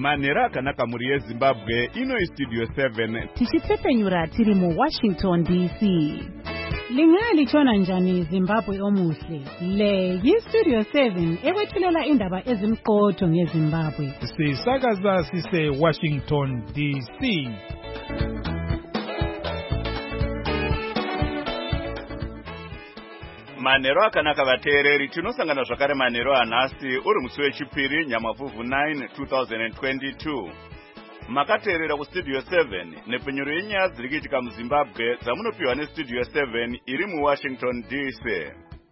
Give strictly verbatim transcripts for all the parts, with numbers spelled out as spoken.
Manera akanaka muri yeZimbabwe ino istudio seven. Tichitsepenyura tiri mu Washington D C. Lingali chona njani Zimbabwe omuhle. Le yistudio seven ewethulela indaba ezimqotho ngeZimbabwe. Sisakaza sise Washington D C. Manero akanaka vateereri tinosangana zvakare manero anhasi uri musi wechipiri Nyamavhuvhu nine two thousand twenty-two. Makateerera kustudio seven nepfenyuro yenyaya dziri kuitika muZimbabwe dzamunopiwa nestudio seven iri muWashington D C.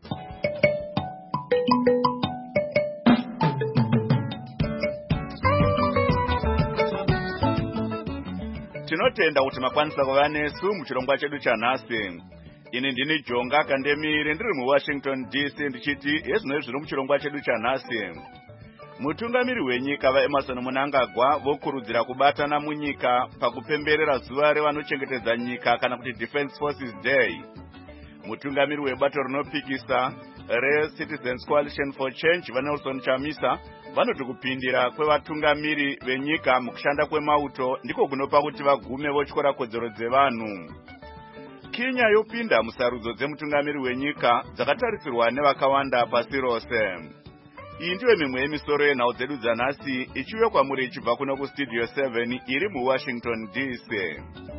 Tinotenda kuti makwanisa kuva nesu muchirongwa chedu chanhasi. Ini ndini Jonga Kandemiri ndiri muWashington D C ndichiti ezvino zviri muchirongwa chedu chanhasi. Mutungamiri wenyika vaEmmerson Mnangagwa vokurudzira kubatana munyika pakupemberera zuva revanochengetedza nyika kana kuti Defense Forces Day. Mutungamiri webato rinopikisa reCitizens Coalition for Change vaNelson Chamisa vanoti kupindira kwevatungamiri venyika mukushanda kwemauto ndiko kunopa kuti vagume votyora kodzero dzevanhu. Kenya yopinda musarudzo dzemutungamiri wenyika dzakatarisirwa nevakawanda pasi rose. Iyi ndiyo mimwe yemisoro yenhau dzedu dzanhasi ichiuya kwamuri ichibva kuno kustudio seven iri muWashington D C.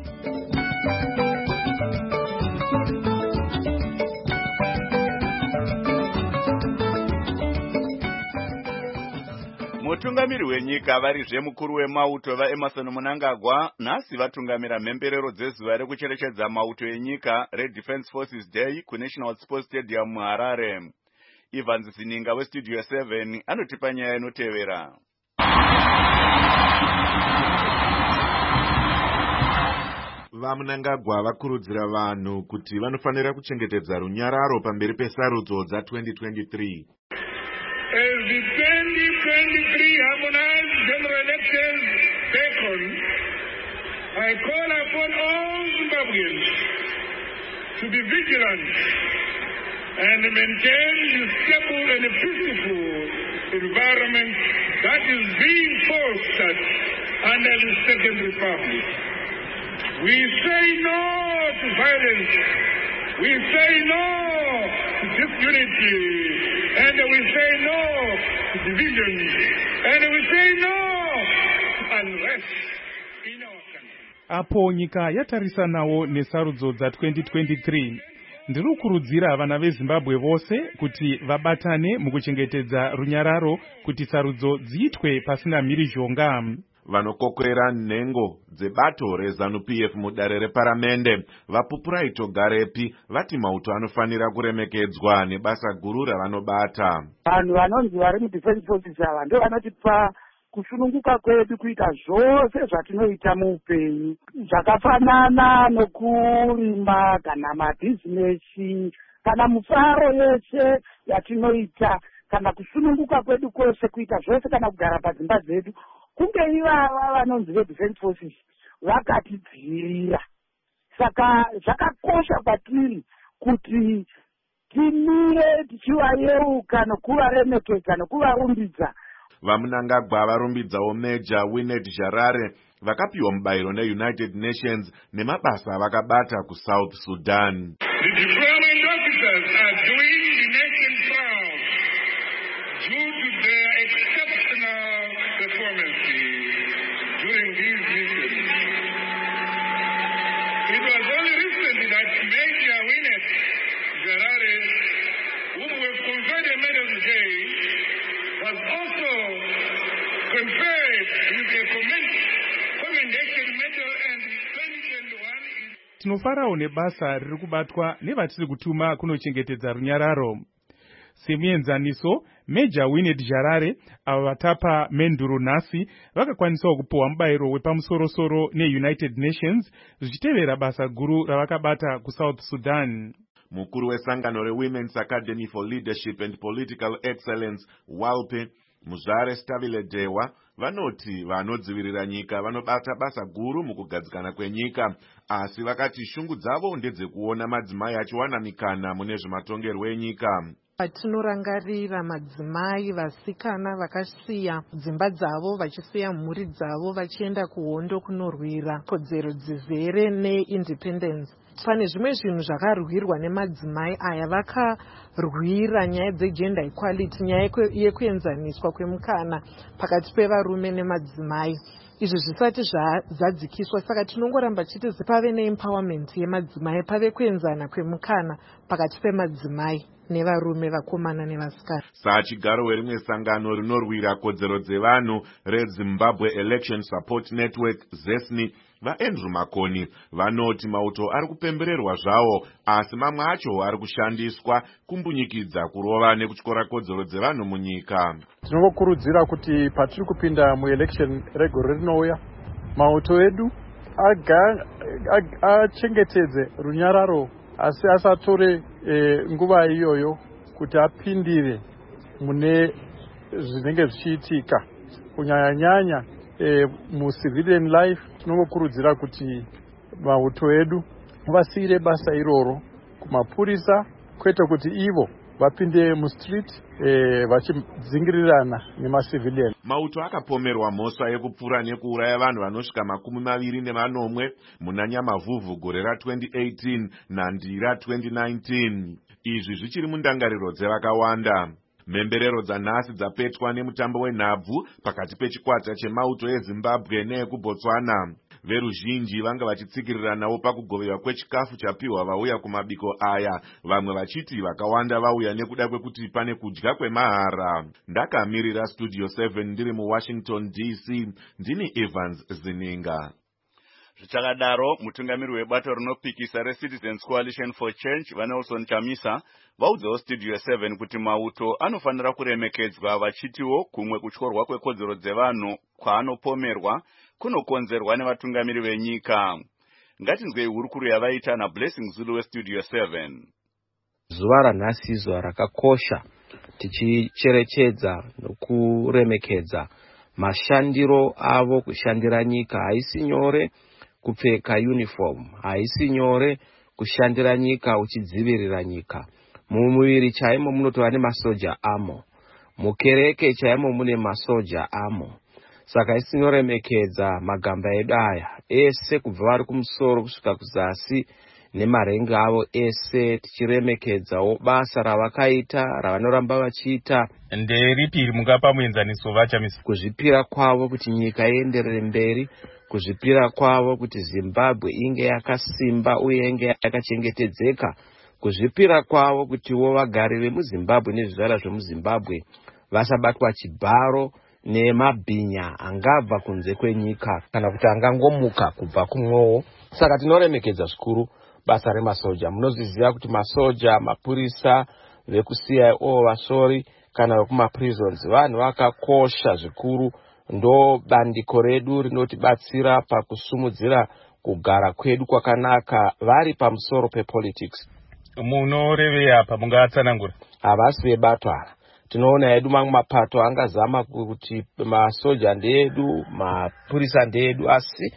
Mutungamiri wenyika varizve mukuru wemauto vaEmmerson Mnangagwa nhasi vatungamira mhemberero dzezuva rekucherechedza mauto enyika reDefense Forces Day kuNational Sports Stadium muHarare. Evans Sininga westudio seven anotipa nyaya inotevera. VaMnangagwa vakurudzira vanhu kuti vanofanira kuchengetedza runyararo pamberi pesarudzo dza twenty twenty-three. As the twenty twenty-three harmonized general elections take on, I call upon all Zimbabweans to be vigilant and maintain the stable and peaceful environment that is being fostered under the Second Republic. We say no to violence. We say no to disunity. And we say no to division. And we say no to unrest in our country. Apo nyika yatarisanawo nesarudzo dza twenty twenty-three. Ndiri kukurudzira vana veZimbabwe vose kuti vabatane mukuchengetedza runyararo kuti sarudzo dziitwe pasina mhirizhonga. Vanokokwera nhengo dzebato reZANU-P F mudare reparamende vapupuraito Garepi vati mauto anofanira kuremekedzwa nebasa guru ravanobata. Vanhu vanonzi vari muDefense Forces ava ndo vanotipa kusununguka kwedu kuita zvose zvatinoita muupenyu, zvakafanana nokurima kana mabhizinesi kana mufaro yese yatinoita kana kusununguka kwedu kwose kuita zvose kana kugara padzimba dzedu. Kunge ivava vanonzi veDefense Forces vakatidzivirira. Saka zvakakosha kwatiri kuti timire tichivayeuka nokuvaremekedza nokuvarumbidza. VaMnangagwa varumbidzawo Major Winnet Jarare vakapiwa mubayiro neUnited Nations nemabasa vakabata kuSouth Sudan. The deployment officers are doing the nation proud due to their exceptional performance during these missions. It was only recently that Major Winnet Jarare, whom we have conferred a medal today, was also conferred with a commendation medal and twenty twenty-one. Tinofarawo nebasa riri kubatwa nevatiri kutuma kunochengetedza runyararo. Semuenzaniso, Major Winnet Jarare ava vatapa menduro nhasi vakakwanisawo kupiwa mubayiro wepamusorosoro neUnited Nations zvichitevera basa guru ravakabata kuSouth Sudan. Mukuru wesangano reWomen's Academy for Leadership and Political Excellence, WALPE, Muzvare Stabile Dewa vanoti vanodzivirira nyika vanobata basa guru mukugadzikana kwenyika, asi vakati shungu dzavo ndedzekuona madzimai achiwana mikana mune zvematongerwo enyika. Patinorangarira madzimai vasikana vakasiya dzimba dzavo vachisiya mhuri dzavo vachienda kuhondo kunorwira kodzero dzizere neindependence. Pane zvimwe zvinhu zvakarwirwa nemadzimai aya, vakarwira nyaya dzegender equality, nyaya yekuenzaniswa kwemukana pakati pevarume nemadzimai. Izvi zvisati zvadzikiswa, saka tinongoramba chiti pave neempowerment yemadzimai, pave kuenzana kwemukana pakati pemadzimai nevarume, vakomana nevasikana. Sachigaro werimwe sangano rinorwira kodzero dzevanhu reZimbabwe Election Support Network ZESNI, vaAndrew Makoni vanoti mauto ari kupembererwa zvawo, asi mamwe acho ari kushandiswa kumbunyikidza kurova nekutyora kodzero dzevanhu munyika. Tinokurudzira kuti patiri kupinda muelection regore rinouya, mauto edu achengetedze runyararo, asi asatore e, nguva iyoyo kuti apindire mune zvinenge zvichiitika kunyanya-nyanya e, mucivilian life. Tinokurudzira kuti mauto edu vasiyire basa iroro kumapurisa, kwete kuti ivo vapinde mustreet e, vachidzingirirana nemacivilian. Mauto akapomerwa mhosva yekupfura nekuuraya vanhu vanosvika makumi maviri nemanomwe muna Nyamavhuvhu gore ra-twenty eighteen naNdira ra-twenty nineteen. Izvi zvichiri mundangariro dzevakawanda. Mhemberero dzanhasi dzapetwa nemutambo wenhabvu pakati pechikwata chemauto eZimbabwe neekuBotswana. Veruzhinji vanga vachitsikiriranawo pakugoverwa kwechikafu chapiwa vauya kumabiko aya, vamwe vachiti vakawanda vauya nekuda kwekuti pane kudya kwemahara. Ndakamirira Studio seven ndiri muWashington D C, ndini Evans Zininga. Zvichakadaro, mutungamiri webato rinopikisa reCitizens Coalition for Change vaNelson Chamisa vaudzawo Studio seven kuti mauto anofanira kuremekedzwa, vachitiwo kumwe kutyorwa kwekodzero dzevanhu kwaanopomerwa kunokonzerwa nevatungamiri venyika. Ngatinzwei hurukuru yavaita naBlessing Zulu weStudio seven. Zuva ranhasi izuva rakakosha, tichicherechedza nokuremekedza mashandiro avo kushandira nyika. Haisi nyore kupfeka uniform, haisi nyore kushandira nyika uchidzivirira nyika. Mumuviri chaimo munotova nemasoja amo, mukereke chaimo mune masoja amo. Saka isinoremekedza magamba edu aya ese kubva vari kumusoro kusvika kuzasi nemarenga avo ese, tichiremekedzawo basa ravakaita, ravanoramba vachiita. Nderipi mungapa muenzaniso vaChamisa? Kuzvipira kwavo kuti nyika ienderere mberi, kuzvipira kwavo kuti Zimbabwe inge yakasimba uye inge yakachengetedzeka, kuzvipira kwavo kuti wo vagari vemuZimbabwe nezvizara zvemuZimbabwe vasabatwa chibharo nemabhinya angabva kunze kwenyika kana kuti angangomuka kubva kumwowo. Saka tinoremekedza zvikuru basa remasoja. Munozviziva kuti masoja, mapurisa, vekuC I O, vasori kana vekumaprisons vanhu vakakosha zvikuru. Ndo bandiko redu rinotibatsira pakusumudzira kugara kwedu kwakanaka vari pamusoro pepolitics. Munorevei apa mungatsanangura? Havasi vebato ara. Tinoona edu mamwe mapato angazama kuti masoja ndeedu, mapurisa ndeedu, asi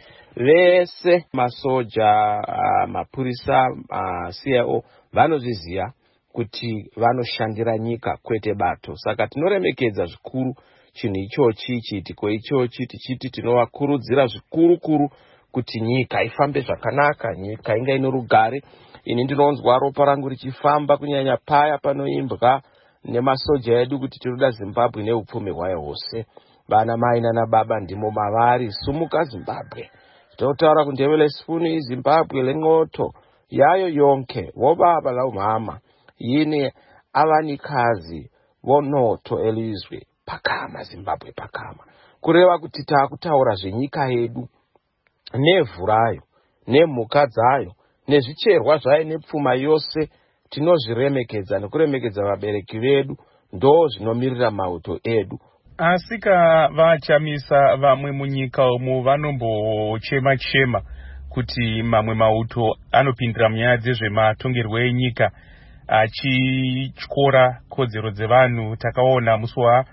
vese masoja, uh, mapurisa, uh, C I O vanozviziva kuti vanoshandira nyika kwete bato. Saka tinoremekedza zvikuru chinhu ichochi, chiitiko ichochi, tichiti tinovakurudzira zvikuru kuru kuti nyika ifambe zvakanaka, nyika inga ine rugare. Ini ndinonzwa ropa rangu richifamba kunyanya paya panoimbwa nemasoja edu kuti tinoda Zimbabwe neupfumi hwayo hwose. Vana mai nana baba ndimo mavari, sumuka Zimbabwe. Totaura kundevele sifuni Zimbabwe lengoto yayo yonke, vobaba laumama, yini avanikazi vonoto elizwe pakama Zimbabwe pakama. Kureva kuti taakutaura zvenyika yedu nevhu rayo, nemhuka dzayo, nezvicherwa zvayo nepfuma yose, tinozviremekedza nekuremekedza vabereki vedu, ndo zvinomirira mauto edu. Asika vaChamisa vamwe munyika umu vanombochema chema kuti mamwe mauto anopindira munyaya dzezvematongerwo enyika achityora kodzero dzevanhu. Takaona musi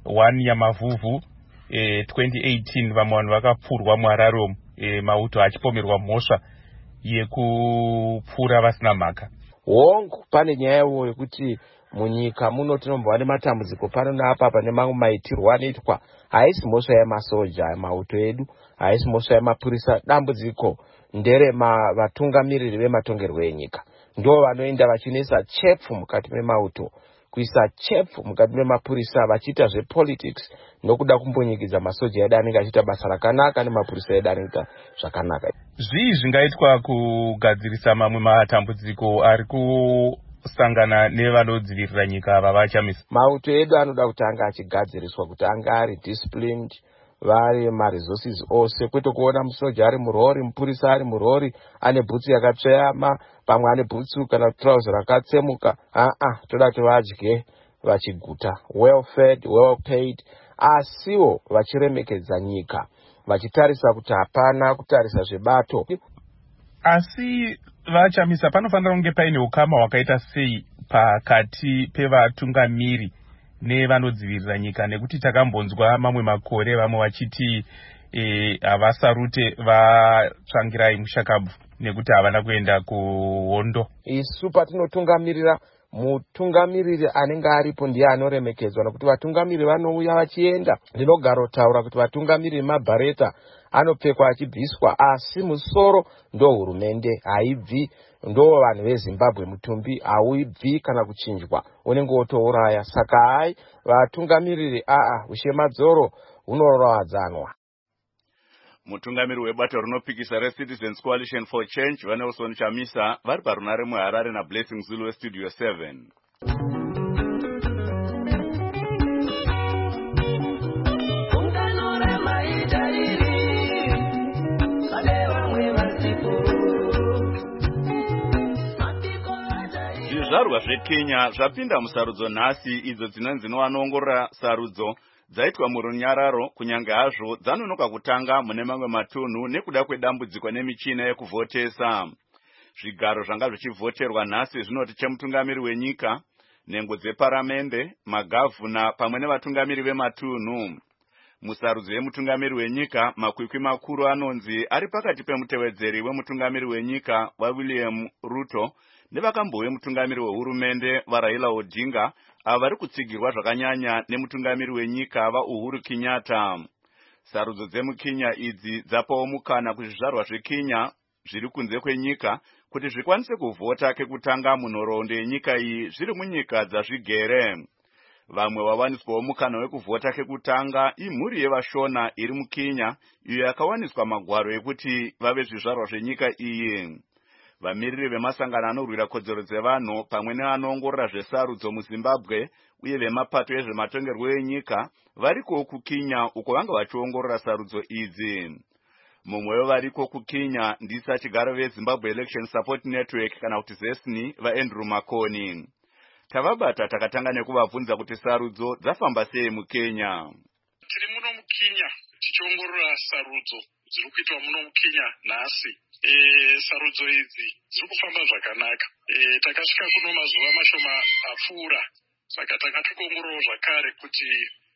one yaMavhuvhu e, twenty eighteen vamwe vanhu vakapfurwa muHarare e, mauto achipomerwa mhosva yekupfura vasina mhaka. Hongu pane nyayawo yekuti munyika muno tinombova nematambudziko pano neapa pane mamwe maitirwo anoitwa haisi mhosva yemasoja mauto edu, haisi mhosva yemapurisa. Dambudziko ndere vatungamiriri vematongerwo enyika ndo vanoenda vachinesa chepfu mukati memauto, kuisa chepfu mukati memapurisa, vachiita zvepolitics nokuda kumbonyikidza masoja edu anenge achiita basa rakanaka nemapurisa edu anoita zvakanaka. Zvii zvingaitwa kugadzirisa mamwe matambudziko ari kusangana nevanodzivirira nyika ava vachamisa? Mauto edu anoda kuti anga achigadziriswa kuti anga ari disciplined, vari maresources ose, kwete kuona musoja ari murori, mupurisa ari murori ane bhutsu yakatsveyama, pamwe ane bhutsu kana trouser rakatsemuka. Ah ah, toda kuti vadye vachiguta, well fed, well paid, asiwo vachiremekedza nyika, vachitarisa kuti hapana kutarisa zvebato. Asi vachamisa, panofanira kunge paine ukama hwakaita sei pakati pevatungamiri nevanodzivirira nyika, nekuti takambonzwa mamwe makore vamwe vachiti havasarute e, vatsvangirai mushakabvu nekuti havana kuenda kuhondo. Isu patinotungamirira, mutungamiriri anenge aripo ndiye anoremekedzwa, nokuti vatungamiriri vanouya vachienda. Ndinogara kutaura kuti vatungamiriri mabhareta anopfekwa achibviswa, asi musoro ndo hurumende, haibvi. Ndo vanhu veZimbabwe mutumbi hauibvi kana kuchinjwa, unenge wotouraya. Saka hai vatungamiriri aa ushemadzoro hunorovadzanwa. Mutungamiri webato rinopikisa reCitizens Coalition for Change vaNelson Chamisa vari parunare muHarare naBlessing Zulu weStudio seven. Zvizvarwa zveKenya zvapinda musarudzo nhasi idzo dzinonzi novanoongorora sarudzo dzaitwa murunyararo, kunyange hazvo dzanonoka kutanga mune mamwe matunhu nekuda kwedambudziko nemichina yekuvhotesa. Zvigaro zvanga zvichivhoterwa nhasi zvinoti chemutungamiri wenyika, nhengo dzeparamende, magavhuna pamwe nevatungamiri vematunhu. Musarudzo yemutungamiri wenyika, makwikwi makuru anonzi ari pakati pemutevedzeri wemutungamiri wenyika waWilliam Ruto nevakambouye mutungamiri wehurumende vaRaila Odinga, ava vari kutsigirwa zvakanyanya nemutungamiri wenyika vaUhuru Kenyatta. Sarudzo dzemuKenya idzi dzapawo mukana kuzvizvarwa zveKenya zviri kunze kwenyika kuti zvikwanise kuvhota kekutanga munhoroondo yenyika iyi zviri munyika dzazvigere. Vamwe vawaniswawo mukana wekuvhota kekutanga imhuri yevaShona iri muKenya, iyo yakawaniswa magwaro ekuti vave zvizvarwa zvenyika iyi. Vamiriri vemasangano anorwira kodzero dzevanhu pamwe neanoongorora zvesarudzo muZimbabwe uye vemapato ezvematongerwo enyika variko kuKenya uko vanga vachiongorora sarudzo idzi. Mumwe wevariko kuKenya ndisa chigaro veZimbabwe Election Support Network kana kuti ZESNI vaAndrew Makoni. Tavabata takatanga nekuvabvunza kuti sarudzo dzafamba sei muKenya. Tiri muno muKenya tichiongorora sarudzo dziri kuitwa muno muKenya nhasi. E, sarudzo idzi dziri kufamba zvakanaka. E, takasvika kuno mazuva mashoma apfuura, saka takati kuongorora zvakare kuti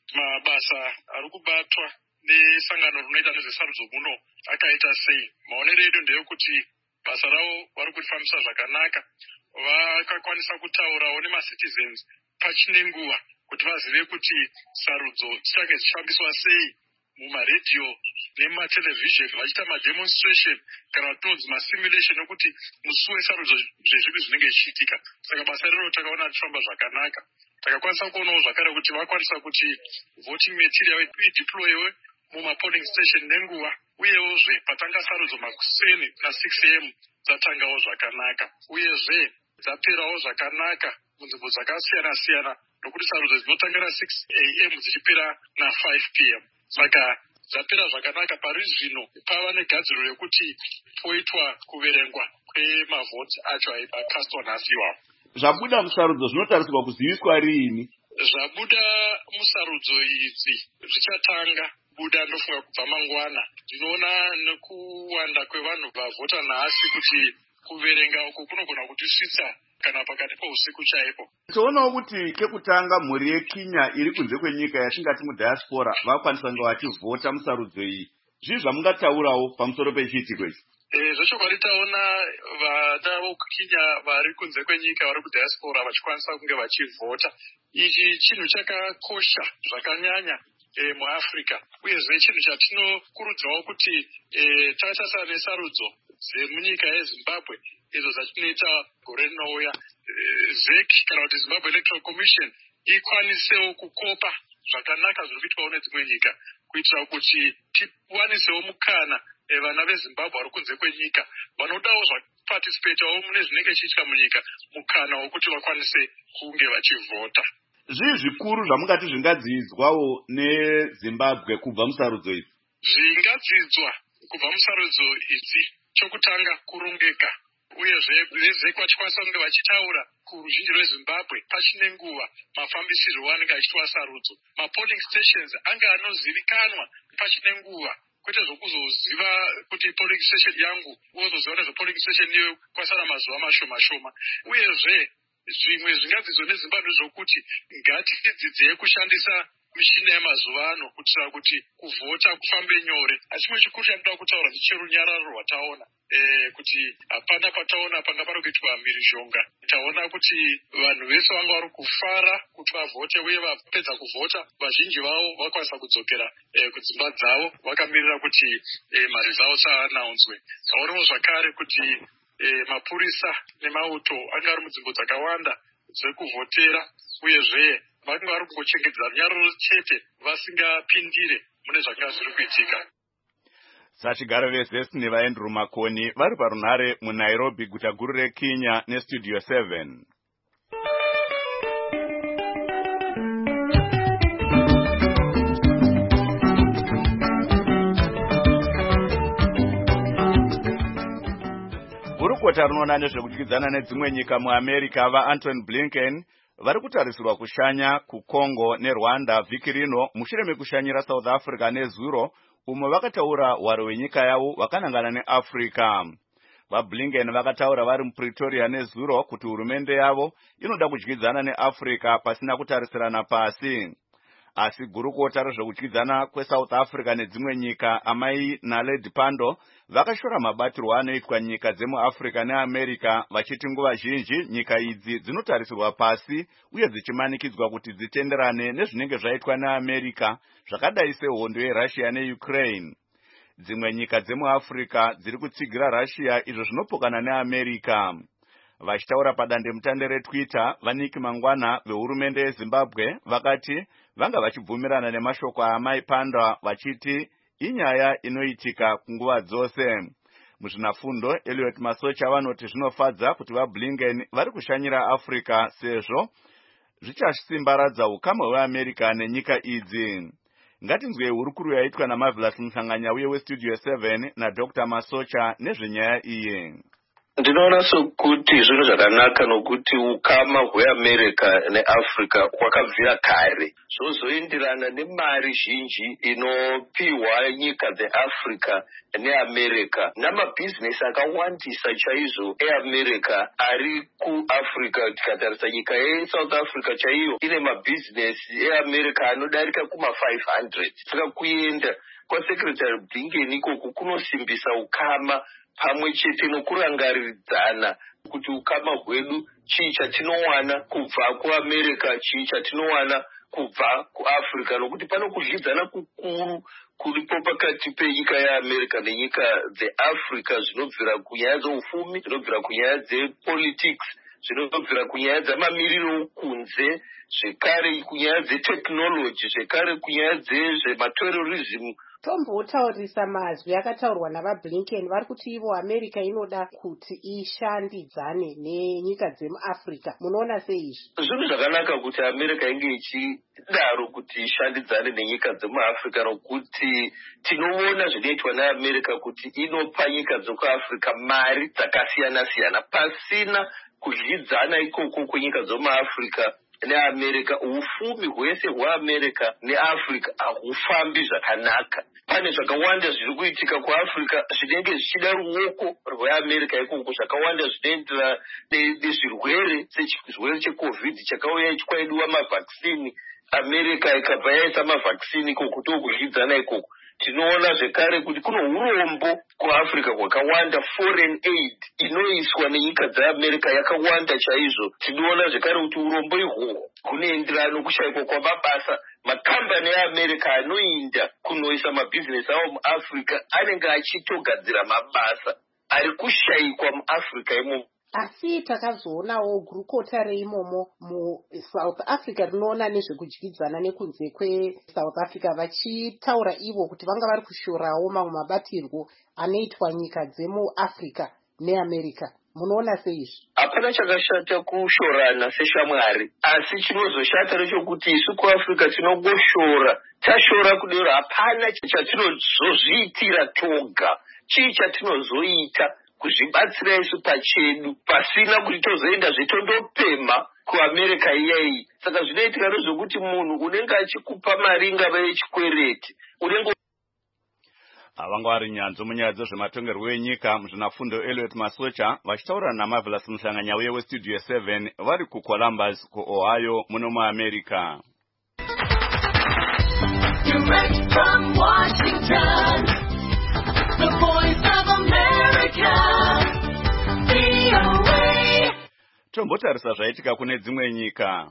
mabasa ari kubatwa nesangano rinoita nezvesarudzo muno akaita sei. Maonero edu ndeyekuti basa ravo vari kurifambisa zvakanaka. Vakakwanisa kutaurawo nemacitizens pachine nguva kuti vazive kuti sarudzo dzichange dzichifambiswa sei mumaredhiyo nematelevision, vachiita mademonstration kana kutonzi masimulation ekuti musi wesarudzo zvezvipi zvinenge zvichiitika. Saka basa rero takaona richifamba zvakanaka. Takakwanisa kuonawo zvakare kuti vakwanisa kuti voting material ideployewe mumapolling station nenguva, uyezve patanga sarudzo makuseni na-six a m dzatangawo zvakanaka, uyezve dzaperawo zvakanaka munzvimbo dzakasiyana siyana, nokuti sarudzo dzinotangira six a m dzichipera na-five p m Saka dzapera zvakanaka. Pari zvino pava negadziro rekuti poitwa kuverengwa kwemavhoti acho akastwa nhasi iwapo. Zvabuda musarudzo zvinotarisirwa kuziviswa riini? Zvabuda musarudzo idzi zvichatanga buda ndofunga kubva mangwana. Ndinoona nekuwanda kwevanhu vavhota nhasi kuti kuverenga uko kunogona kutisvitsa kana pakati pousiku chaipo. Toonawo kuti kekutanga mhuri yeKenya iri kunze kwenyika yatingati mudiaspora vakwanisa kunge vachivhota musarudzo iyi. Zvii zvamungataurawo pamusoro pechiitiko ichi? Eh, zvechokwadi taona vana vokuKenya vari kunze kwenyika vari kudiaspora vachikwanisa kunge vachivhota. Ichi chinhu chakakosha zvakanyanya e, muAfrica, uyezve chinhu chatinokurudzirawo kuti e, tatasara nesarudzo dzemunyika yeZimbabwe izvo zvatinoita gore rinouya, e, Z E C kana kuti Zimbabwe Electoral Commission ikwanisewo kukopa zvakanaka zviri kuitwawo nedzimwe nyika kuitira kuti tiwanisewo mukana e, vana veZimbabwe vari kunze kwenyika vanodawo zvaparticipatawo mune zvinenge chiitika munyika mukana wokuti vakwanise kunge vachivhota. Zvii zvikuru zvamungati zvingadzidzwawo neZimbabwe kubva musarudzo idzi? Zvingadzidzwa kubva musarudzo idzi, chokutanga kurongeka, uyezve vezek vachikwanisa kunge vachitaura kuruzhinji rweZimbabwe pachine nguva mafambisirwo anenge achiitwa sarudzo. Mapolling stations anga anozivikanwa pachine nguva, kwete zvokuzoziva kuti polling station yangu wozoziva nezvepolling station iyo kwasara mazuva mashoma shoma. Uyezve zvimwe zvingadzidzwa neZimbabwe zvokuti ngatidzidzei kushandisa mishina yemazuva ano kuitira kuti kuvhota kufambe nyore. Asi chimwe chikuru chandinoda kutaura ndecherunyararo rwataona, e, kuti hapana pataona panga pari kuitwa mhirizhonga. Taona kuti vanhu vese vanga vari kufara kuti vavhote, uye vapedza kuvhota vazhinji vavo vakwanisa kudzokera e, kudzimba dzavo vakamirira kuti e, mari dzavo dzaanaunzwe. Taonawo zvakare kuti e, mapurisa nemauto anga ari munzvimbo dzakawanda dzekuvhotera, uyezve vanga vari kungochengedza runyararo chete vasingapindire mune zvakanga zviri kuitika. Sachigaro vezesi nevaendru Makoni vari parunhare muNairobi, guta guru reKenya, nestudio seven. Gurukota rinoona nezvekudyidzana nedzimwe nyika muAmerica vaAntony Blinken vari kutarisirwa kushanya kuCongo neRwanda vhiki rino mushure mekushanyira South Africa nezuro, umwe vakataura hwaro hwenyika yavo vakanangana neAfrica. VaBlinken vakataura vari muPretoria nezuro kuti hurumende yavo inoda kudyidzana neAfrica pasina kutarisirana pasi. Asi gurukota rezvekudyidzana kweSouth Africa nedzimwe nyika amai Naledi Pandor vakashora mabatirwo anoitwa nyika dzemuAfrica neAmerica, vachiti nguva zhinji nyika idzi dzinotarisirwa pasi uye dzichimanikidzwa kuti dzitenderane nezvinenge zvaitwa neAmerica, zvakadai sehondo yeRussia neUkraine. Dzimwe nyika dzemuAfrica dziri kutsigira Russia, izvo zvinopokana neAmerica. Vachitaura padandemutande reTwitter, Vaniki Mangwana vehurumende yeZimbabwe vakati vanga vachibvumirana nemashoko aamai Pandor vachiti inyaya inoitika kunguva dzose. Muzvinafundo, Elliot Masocha vanoti zvinofadza kuti vaBlinken vari kushanyira Africa sezvo zvichasimbaradza ukama hweAmerica nenyika idzi. Ngatinzwe hurukuru yaitwa naMarvelous Mhlanganya uye westudio seven naDr Masocha nezvenyaya iyi. Ndinoona sokuti zvinhu zvakanaka nokuti ukama hweAmerica neAfrica kwakabvira kare zvozoenderana nemari zhinji inopiwa nyika dzeAfrica neAmerica namabhizinesi akawandisa chaizvo eAmerica ari kuAfrica. Tikatarisa nyika yeSouth Africa chaiyo ine mabhizinesi eAmerica anodarika kuma five hundred. Saka kuenda kwaSecretary Blinken ikoko kunosimbisa ukama pamwe chete nokurangaridzana kuti ukama hwedu chii chatinowana kubva kuAmerica, chii chatinowana kubva kuAfrica, nokuti pano kudyidzana kukuru kuripo pakati penyika yeAmerica nenyika dzeAfrica zvinobvira kunyaya dzeufumi, zvinobvira kunyaya dzepolitics, zvinobvira kunyaya dzamamiriro kunze, zvekare kunyaya dzetechnology, zvekare kunyaya dzezvematerrorism. Tombotaurisa mazwi akataurwa navaBlinken vari kuti ivo America inoda kuti ishandidzane nenyika dzemuAfrica. Munoona sei izvi? Zvinhu zvakanaka kuti America inge ichidaro kuti ishandidzane nenyika dzemuAfrica, nokuti tinoona zvinoitwa neAmerica kuti inopa nyika dzekuAfrica mari dzakasiyana siyana pasina kudyidzana ikoko kwenyika dzemuAfrica neamerica, ufumi hwese hweamerica neafrica hahufambi zvakanaka. Pane zvakawanda zviri kuitika kuafrica zvinenge zvichida ruoko rweamerica ikoko, zvakawanda zvinoenderana nezvirwere sechirwere checovid chakauya chikwaidiwa mavhakisini. America ikabva yaisa mavhakisini ikoko tokuzvidzana ikoko. Tinoona zvekare kuti kuno urombo kuafrica hwakawanda, foreign aid inoiswa nenyika dzeamerica yakawanda chaizvo. Tinoona zvekare kuti urombo ihwohwo hunoenderana nokushayikwa kwamabasa. Makambani eamerica anoinda kunoisa mabhizinesi avo muafrica anenge achitogadzira mabasa ari kushayikwa muafrica imomo. Asi takazoonawo gurukota reimomo muSouth Africa rinoona nezvekudyidzana nekunze kweSouth Africa vachitaura ivo kuti vanga vari kushorawo mamwe mabatirwo anoitwa nyika dzemuAfrica neAmerica. Munoona seizvi? Hapana chakashata kushorana seshamwari, asi chinozoshata nechekuti isu kuAfrica tinongoshora. Tashora kudero hapana chatinozozviitira toga. Chii chatinozoita kuzvibatsira isu pachedu pasina kuti tozoenda zvitondopema kuAmerica iyeyi. Saka zvinoitika nezvekuti munhu unenge achikupa mari ngava yechikwereti unenge avanga vari nyanzvi munyaya dzezvematongerwo enyika muzvinafundo Elliot Masocha vachitaura naMarvelous Muhlanganyauye westudio seven vari kuColumbus kuOhio muno muAmerica. Direct from Washington, the voice of America, V O A. Tombotarisa zvaitika kune dzimwe nyika.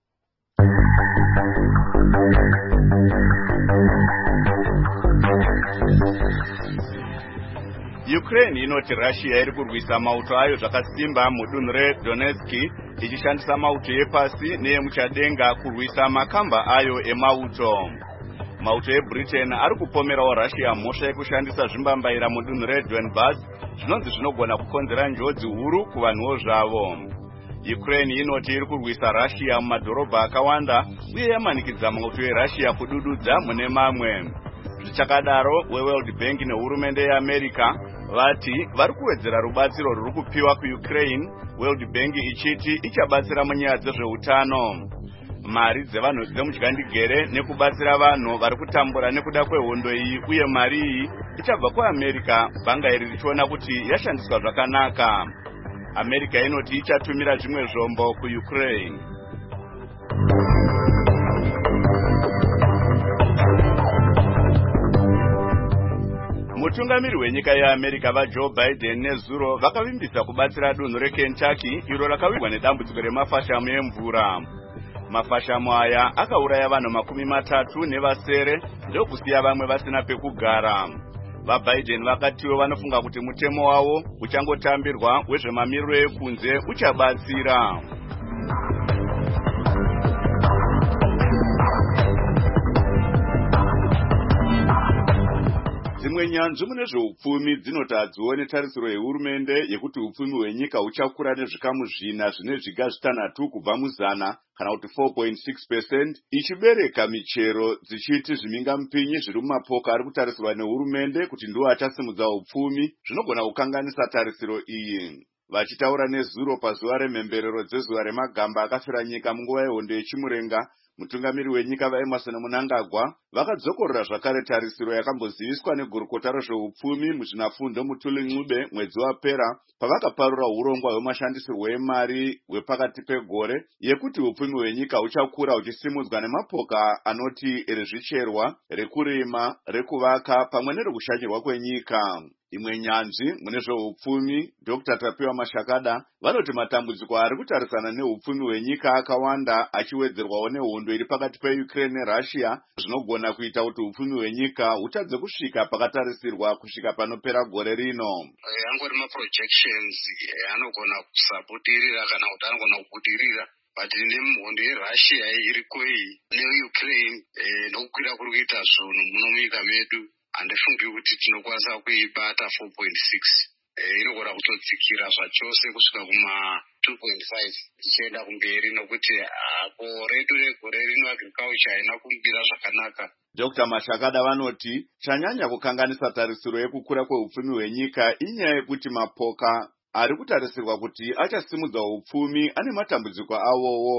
Ukraine inoti Russia iri kurwisa mauto ayo zvakasimba mudunhu reDonetsk ichishandisa mauto epasi neemuchadenga kurwisa makamba ayo emauto. Mauto eBritain ari kupomerawo Russia mhosva yekushandisa zvimbambaira mudunhu reDonbas zvinonzi zvinogona kukonzera njodzi huru kuvanhuwo zvavo. Ukraine inoti iri kurwisa Russia mumadhorobha akawanda uye yamanikidza mauto eRussia kudududza mune mamwe. Zvichakadaro, weWorld Bank nehurumende yeAmerica vati vari kuwedzera rubatsiro ruri kupiwa kuUkraine, World Bank ichiti ichabatsira munyaya dzezveutano. Mari dzevanhu dzemudyandegere nekubatsira vanhu vari kutambura nekuda kwehondo iyi uye mari iyi ichabva kuAmerica bhanga iri richiona kuti yashandiswa zvakanaka. America inoti ichatumira zvimwe zvombo kuUkraine. Mutungamiri wenyika yeAmerica vaJoe Biden nezuro vakavimbisa kubatsira dunhu reKentucky iro rakawirwa nedambudziko remafashamu emvura. Mafashamu aya akauraya vanhu makumi matatu nevasere ndokusiya vamwe vasina pekugara. VaBiden vakatiwo vanofunga kuti mutemo wavo uchangotambirwa wezvemamiriro ekunze uchabatsira. Dzimwe nyanzvi mune zveupfumi dzinoti hadzione tarisiro yehurumende yekuti upfumi hwenyika uchakura nezvikamu zvina zvine zviga zvitanhatu kubva muzana kana kuti four point six percent ichibereka michero dzichiti zvimingamupinyi zviri mumapoka ari kutarisirwa nehurumende kuti ndiwo achasimudza upfumi zvinogona kukanganisa tarisiro iyi. Vachitaura nezuro pazuva remhemberero dzezuva remagamba akafira nyika munguva yehondo yechimurenga, mutungamiri wenyika vaEmerson Mnangagwa vakadzokorera zvakare tarisiro yakamboziviswa negurukota rezveupfumi muzvinafundo Mutuli Ncube mwedzi wapera pavakaparura urongwa hwemashandisirwo emari hwepakati pegore yekuti upfumi hwenyika huchakura huchisimudzwa nemapoka anoti rezvicherwa, rekurima, rekuvaka pamwe nerekushanyirwa kwenyika. Imwe nyanzvi mune zveupfumi Doctor Tapiwa Mashakada vanoti matambudziko ari kutarisana neupfumi hwenyika akawanda achiwedzerwawo nehondo iri pakati peUkraine neRussia zvinogona kuita kuti upfumi hwenyika hutadze kusvika pakatarisirwa kusvika panopera gore rino. Angori maprojections anogona kusabudirira kana kuti anogona kubudirira, but nehondo yeRussia iriko iyi neUkraine nokukwira kuri kuita zvinhu muno munyika medu handifungi kuti tinokwanisa kuibata four point six. Inogona kutotsikira zvachose kusvika kuma two point five tichienda kumberi nokuti gore redu regore rino agriculture haina kumira zvakanaka. Doctor Mashakada vanoti chanyanya kukanganisa tarisiro yekukura kweupfumi hwenyika inyaya yekuti mapoka ari kutarisirwa kuti achasimudza upfumi ane matambudziko awowo.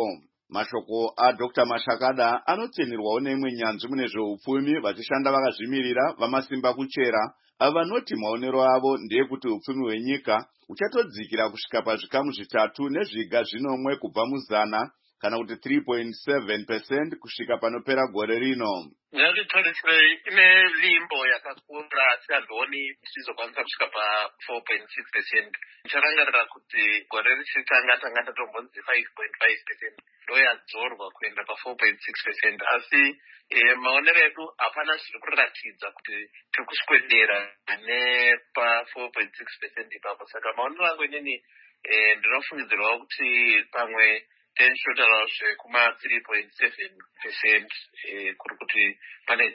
Mashoko aDr Mashakada anotsenirwawo neimwe nyanzvi mune zveupfumi vachishanda vakazvimirira vamasimba kuchera ava vanoti maonero avo ndeyekuti upfumi hwenyika uchatodzikira kusvika pazvikamu zvitatu nezviga zvinomwe kubva muzana kana kuti three point seven percent kusvika panopera gore rino. Nyazvitarisiro ine limbo yakakura asi handoni tichizokwanisa kusvika pa four point six percent. Ndicharangarira kuti gore richitanga tanga tatombonzi five point five percent ndo yadzorwa kuenda pa four point six percent asi e, maonero edu hapana zviri kuratidza kuti tiri kuswedera nepa four point six percent ipapo. Saka maonero angu inini e, ndinofungidzirwa kuti pamwe tenshotara zvekuma three point seven percent e, kuri kuti pane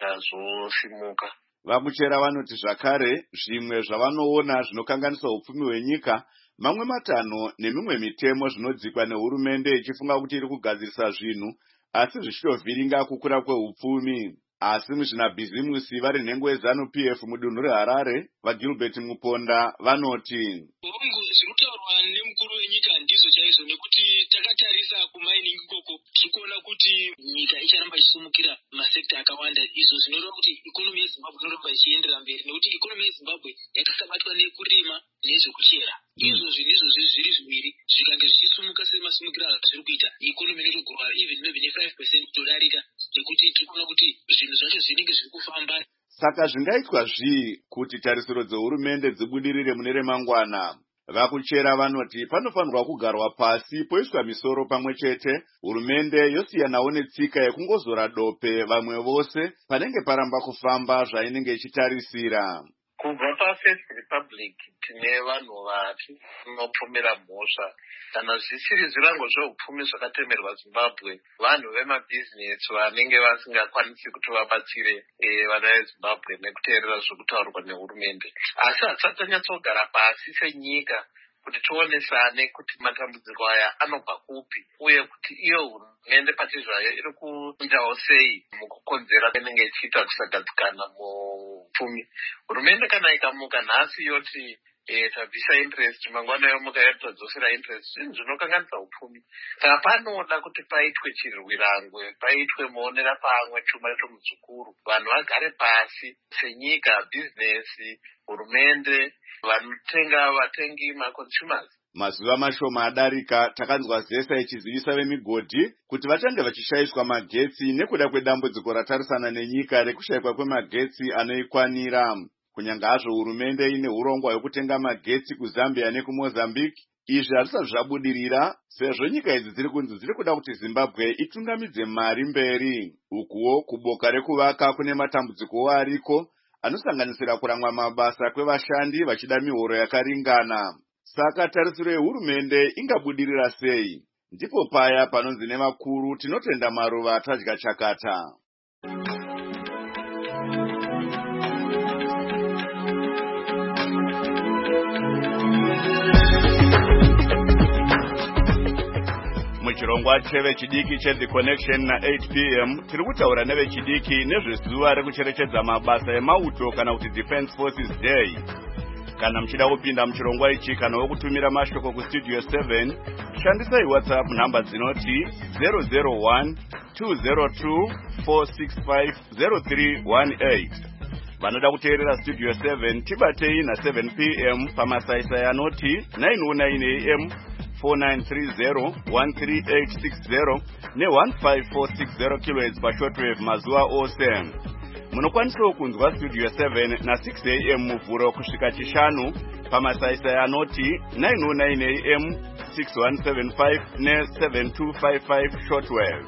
zvazosimuka. Vakuchera vanoti zvakare zvimwe zvavanoona zvinokanganisa upfumi hwenyika mamwe matano nemimwe mitemo zvinodzikwa nehurumende ichifunga kuti iri kugadzirisa zvinhu asi zvichitovhiringa kukura kweupfumi. Asi muzvinabhizimusi vari nhengo yeZanu P F mudunhu reHarare vaGilbert Muponda vanoti urungu zvirikutaurwa nemukuru wenyika ndizvo chaizvo nekuti takatarisa kumining ikoko tiri kuona kuti nyika icharamba ichisimukira masekta akawanda izvo zvinoreva kuti ikonomi yeZimbabwe inoramba ichiendera mberi nekuti ikonomi yeZimbabwe yakasabatwa nekurima nezvekuchera. Izvozvi ndizvo zviri zviviri zvikange zvichisimuka semasumukiro azviri kuita ikonomi inotogurwa even maybe ne five percent kutodarika nekuti tiri kuona kuti zvinhu zvacho zvinenge zviri kufamba. Saka zvingaitwa zvii kuti tarisiro dzehurumende dzibudirire mune remangwana? Vakuchera vanoti panofanirwa kugarwa pasi poiswa misoro pamwe chete, hurumende yosiyanawo netsika yekungozora dope vamwe vose panenge paramba kufamba zvainenge ichitarisira. Kubva paFirst Republic tine vanhu vatinopfumira mhosva kana zvisiri zvirango zveupfumi zvakatemerwa Zimbabwe, vanhu vemabhizinesi vanenge vasingakwanisi kuti vabatsire e, vana veZimbabwe nekuteerera zvokutaurwa nehurumende. Asi hatisati tanyatsogara pasi senyika kuti tionesane kuti matambudziko aya anobva kupi uye kuti iyo hurumende pati zvayo iri kuitawo sei mukukonzera inenge ichiita kusagadzikana mupfumi. Hurumende kana ikamuka nhasi yoti e, tabvisa interest mangwana yomuka yatadzosera interest, zvinhu zvinokanganisa upfumi. Saka panoda kuti paitwe chirwirangwe, paitwe muonera pamwe chuma chomudzukuru, vanhu vagare pasi senyika, bhizinesi, hurumende, vanotenga vatengi, maconsumers. Mazuva mashoma adarika takanzwa Zesa ichizivisa vemigodhi kuti vachange vachishayiswa magetsi nekuda kwedambudziko ratarisana nenyika rekushayikwa kwemagetsi anoikwanira. Kunyanga hazvo hurumende ine urongwa hwekutenga magetsi kuZambia nekuMozambique, izvi hazvisati zvabudirira sezvo nyika idzi dziri kunzi dziri kuda kuti Zimbabwe itungamidze mari mberi. Ukuwo kuboka rekuvaka kune matambudziko ariko anosanganisira kuramwa mabasa kwevashandi vachida mihoro yakaringana. Saka tarisiro yehurumende ingabudirira sei? Ndipo paya panonzi nevakuru tinotenda maruva atadya chakata. Muchirongwa chevechidiki cheThe Connection na eight p m tiri kutaura nevechidiki nezvezuva rekucherechedza mabasa emauto kana kuti Defense Forces Day. Kana muchida kupinda muchirongwa ichi kana wokutumira mashoko kustudio seven, shandisai WhatsApp namba dzinoti zero zero one two zero two four six five zero three one eight. Vanoda kuteerera Studio seven tibatei na seven p m pamasaisai anoti nine oh nine a m four nine three zero one three eight six zero ne one five four six zero kilohertz pashortwave mazuva ose. Munokwanisawo kunzwa Studio seven na six a m muvhuro kusvika chishanu pamasaisai anoti nine oh nine a m six one seven five ne seven two five five shortwave.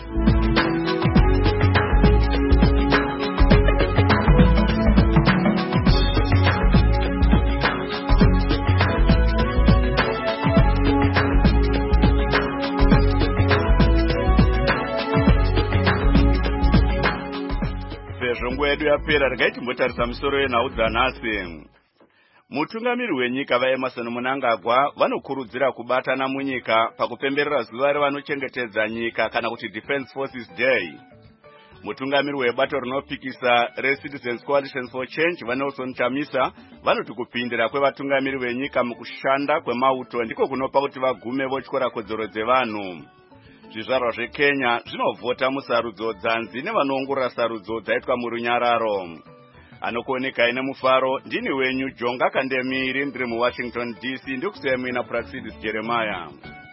Nguva yedu yapera regai timbotarisa musoro yenhau dzanhasi. Mutungamiri wenyika vaEmmerson Mnangagwa vanokurudzira kubatana munyika pakupemberera zuva revanochengetedza nyika kana kuti Defense Forces Day. Mutungamiri webato rinopikisa reCitizens Coalition for Change vaNelson Chamisa vanoti kupindira kwevatungamiri venyika mukushanda kwemauto ndiko kunopa kuti vagume votyora kodzero dzevanhu. zvizvarwa zveKenya zvinovhota musarudzo dzanzi nevanoongorora sarudzo dzaitwa murunyararo. Anokuoneka ine mufaro ndini wenyu Jonga Kandemiri ndiri muWashington D C ndikusemi na Praxidis Jeremiah.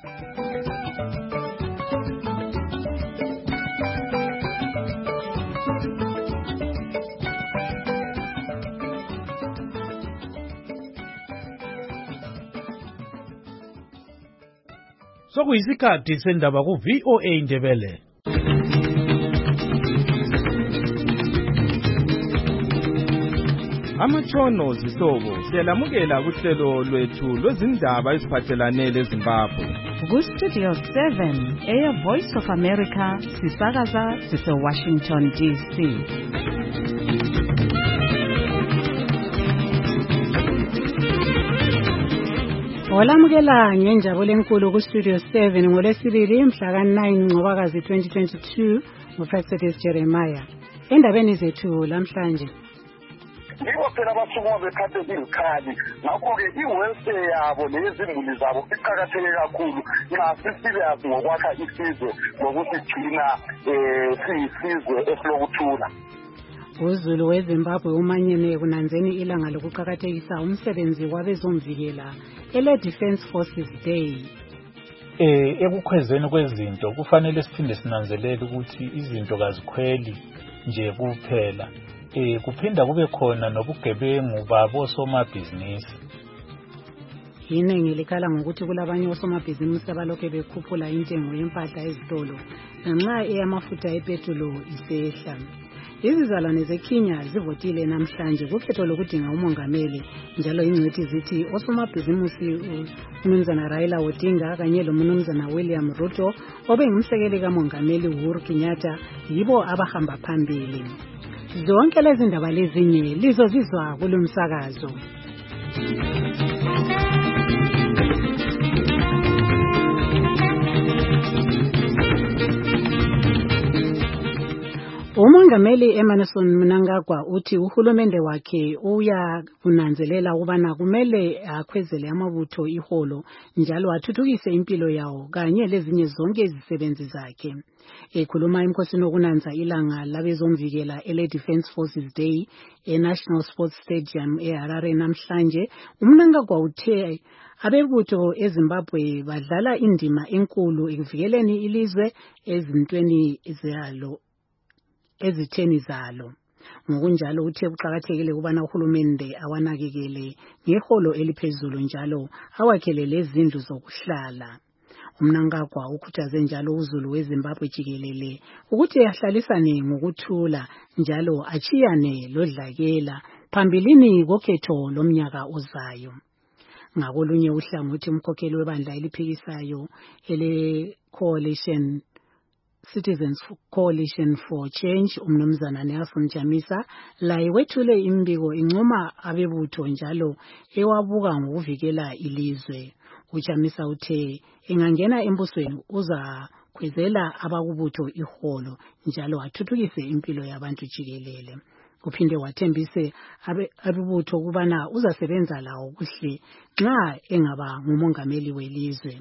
Sokuyisikhathi sendaba ku V O A Ndebele. Amatshono zihlobo siyalamukela kuhlelo lwethu lwezindaba eziphathelane leZimbabwe. Ku Studio seven eya Voice of America sisakaza sise Washington D C. Olamukela ngenjabulo enkulu ku Studio seven ngolesibili mhla ka nine Ncwabakazi twenty twenty-two nguPraxidis Jeremiah. Endabeni zethu lamhlanje Yibo phela abasukuma bethathe izikhali ngakho-ke i-welfare yabo lezimuli zabo iqakatheke kakhulu nxa sisirious ngokwakha isizwe ngokusigcina um siyisizwe esilokuthula. uZulu weZimbabwe umanyene kunanzeni ilanga lokuqakathekisa umsebenzi wabezomvikela ele Defence Forces Day. Eh ekukhwezeni kwezinto kufanele siphinde sinanzelele ukuthi izinto kazikhweli nje kuphela. Eh kuphinda kube khona nobugebengu babo somabhizinisi. Iningi likhala ngokuthi kulabanye osomabhizinisi abalokhe bekhuphula intengo yempahla ezitolo ngenxa eyamafutha epetrol isehla. Izizalwane zeKenya zivotile namhlanje kukhetho lokudinga umongameli njalo ingcwethi zithi osomabhizinisi uMnumzana Raila Odinga kanye loMnumzana William Ruto obengumsekeli kamongameli Uhuru Kenyatta yibo abahamba phambili. Zonke lezi ndaba lezinye lizozizwa kulumsakazo. Umongameli Emmerson Mnangagwa uthi uhulumende wakhe uya kunanzelela ukubana kumele akhwezele amabutho iholo njalo athuthukise impilo yawo kanye lezinye zonke izisebenzi zakhe. Ekhuluma emkhosini wokunanza ilanga labezomvikela ele Defence Forces Day e National Sports Stadium eHarare namhlanje, uMnangagwa uthe abebutho eZimbabwe badlala indima enkulu ekuvikeleni ilizwe ezintweni zalo ezitheni zalo. Ngokunjalo uthe kuqakathekile ukubana uhulumende awanakekele ngeholo eliphezulu njalo awakhele lezindlu zokuhlala. uMnangagwa ukhuthaze njalo uZulu weZimbabwe jikelele ukuthi yahlalisane ngokuthula njalo achiyane lodlakela phambilini kokhetho lomnyaka ozayo. Ngakolunye uhlangothi umkhokheli webandla eliphikisayo ele coalition Citizens Coalition for Change uMnumzana Nelson Chamisa laye wethule imbiko incoma abebutho njalo ewabuka ngokuvikela ilizwe. uChamisa uthe engangena embusweni uza khwezela abakubutho iholo njalo athuthukise impilo yabantu jikelele. Kuphinde wathembise abebutho kubana uzasebenza lawo kuhle nxa engaba ngumongameli welizwe.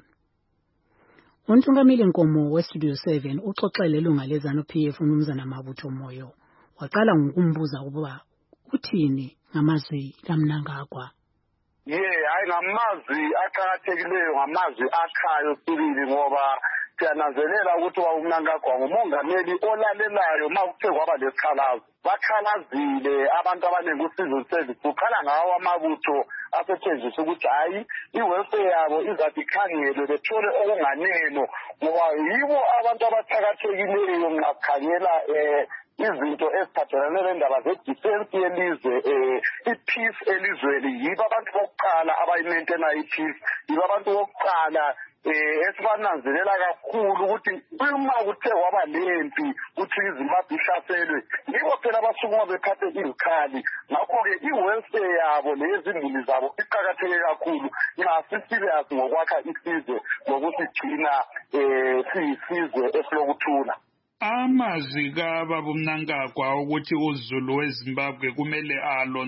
Untungameli Nkomo weStudio seven uxoxele ilunga lezanu P F uMnumzana Mabutho Moyo waqala ngokumbuza ukuba uthini ngamazwi kaMnangagwa. Ye hayi ngamazwi aqhakathekileyo ngamazwi akhayo sibili ngoba siyananzelela ukuthi uMnangagwa ngumongameli olalelayo mawuthe kwaba lesikhalazo. Bakhalazile abantu abaningi uSizwe Service ukhala ngawo amabutho asetshenziswa ukuthi hayi iwelfare yabo izathi ikhangelwe bethole okunganeno ngoba yibo abantu abathakathekileyo nxa kukhangela um izinto eziphathelane nendaba ze-defense yelizwe, um i-peace elizweni yibo abantu bokuqala abayimaintenayo i-peace, yibo abantu bokuqala um esibananzelela kakhulu ukuthi uma kuthe kwaba lempi ukuthi iZimbabwe ihlaselwe yibo phela abasukuma bethathe izikhali. Ngakho-ke i-welfare yabo lezimuli zabo iqakatheke kakhulu nxa sisirious ngokwakha isizwe ngokusigcina um siyisizwe esilokuthula. Amazwi kababa uMnangagwa ukuthi uZulu weZimbabwe kumele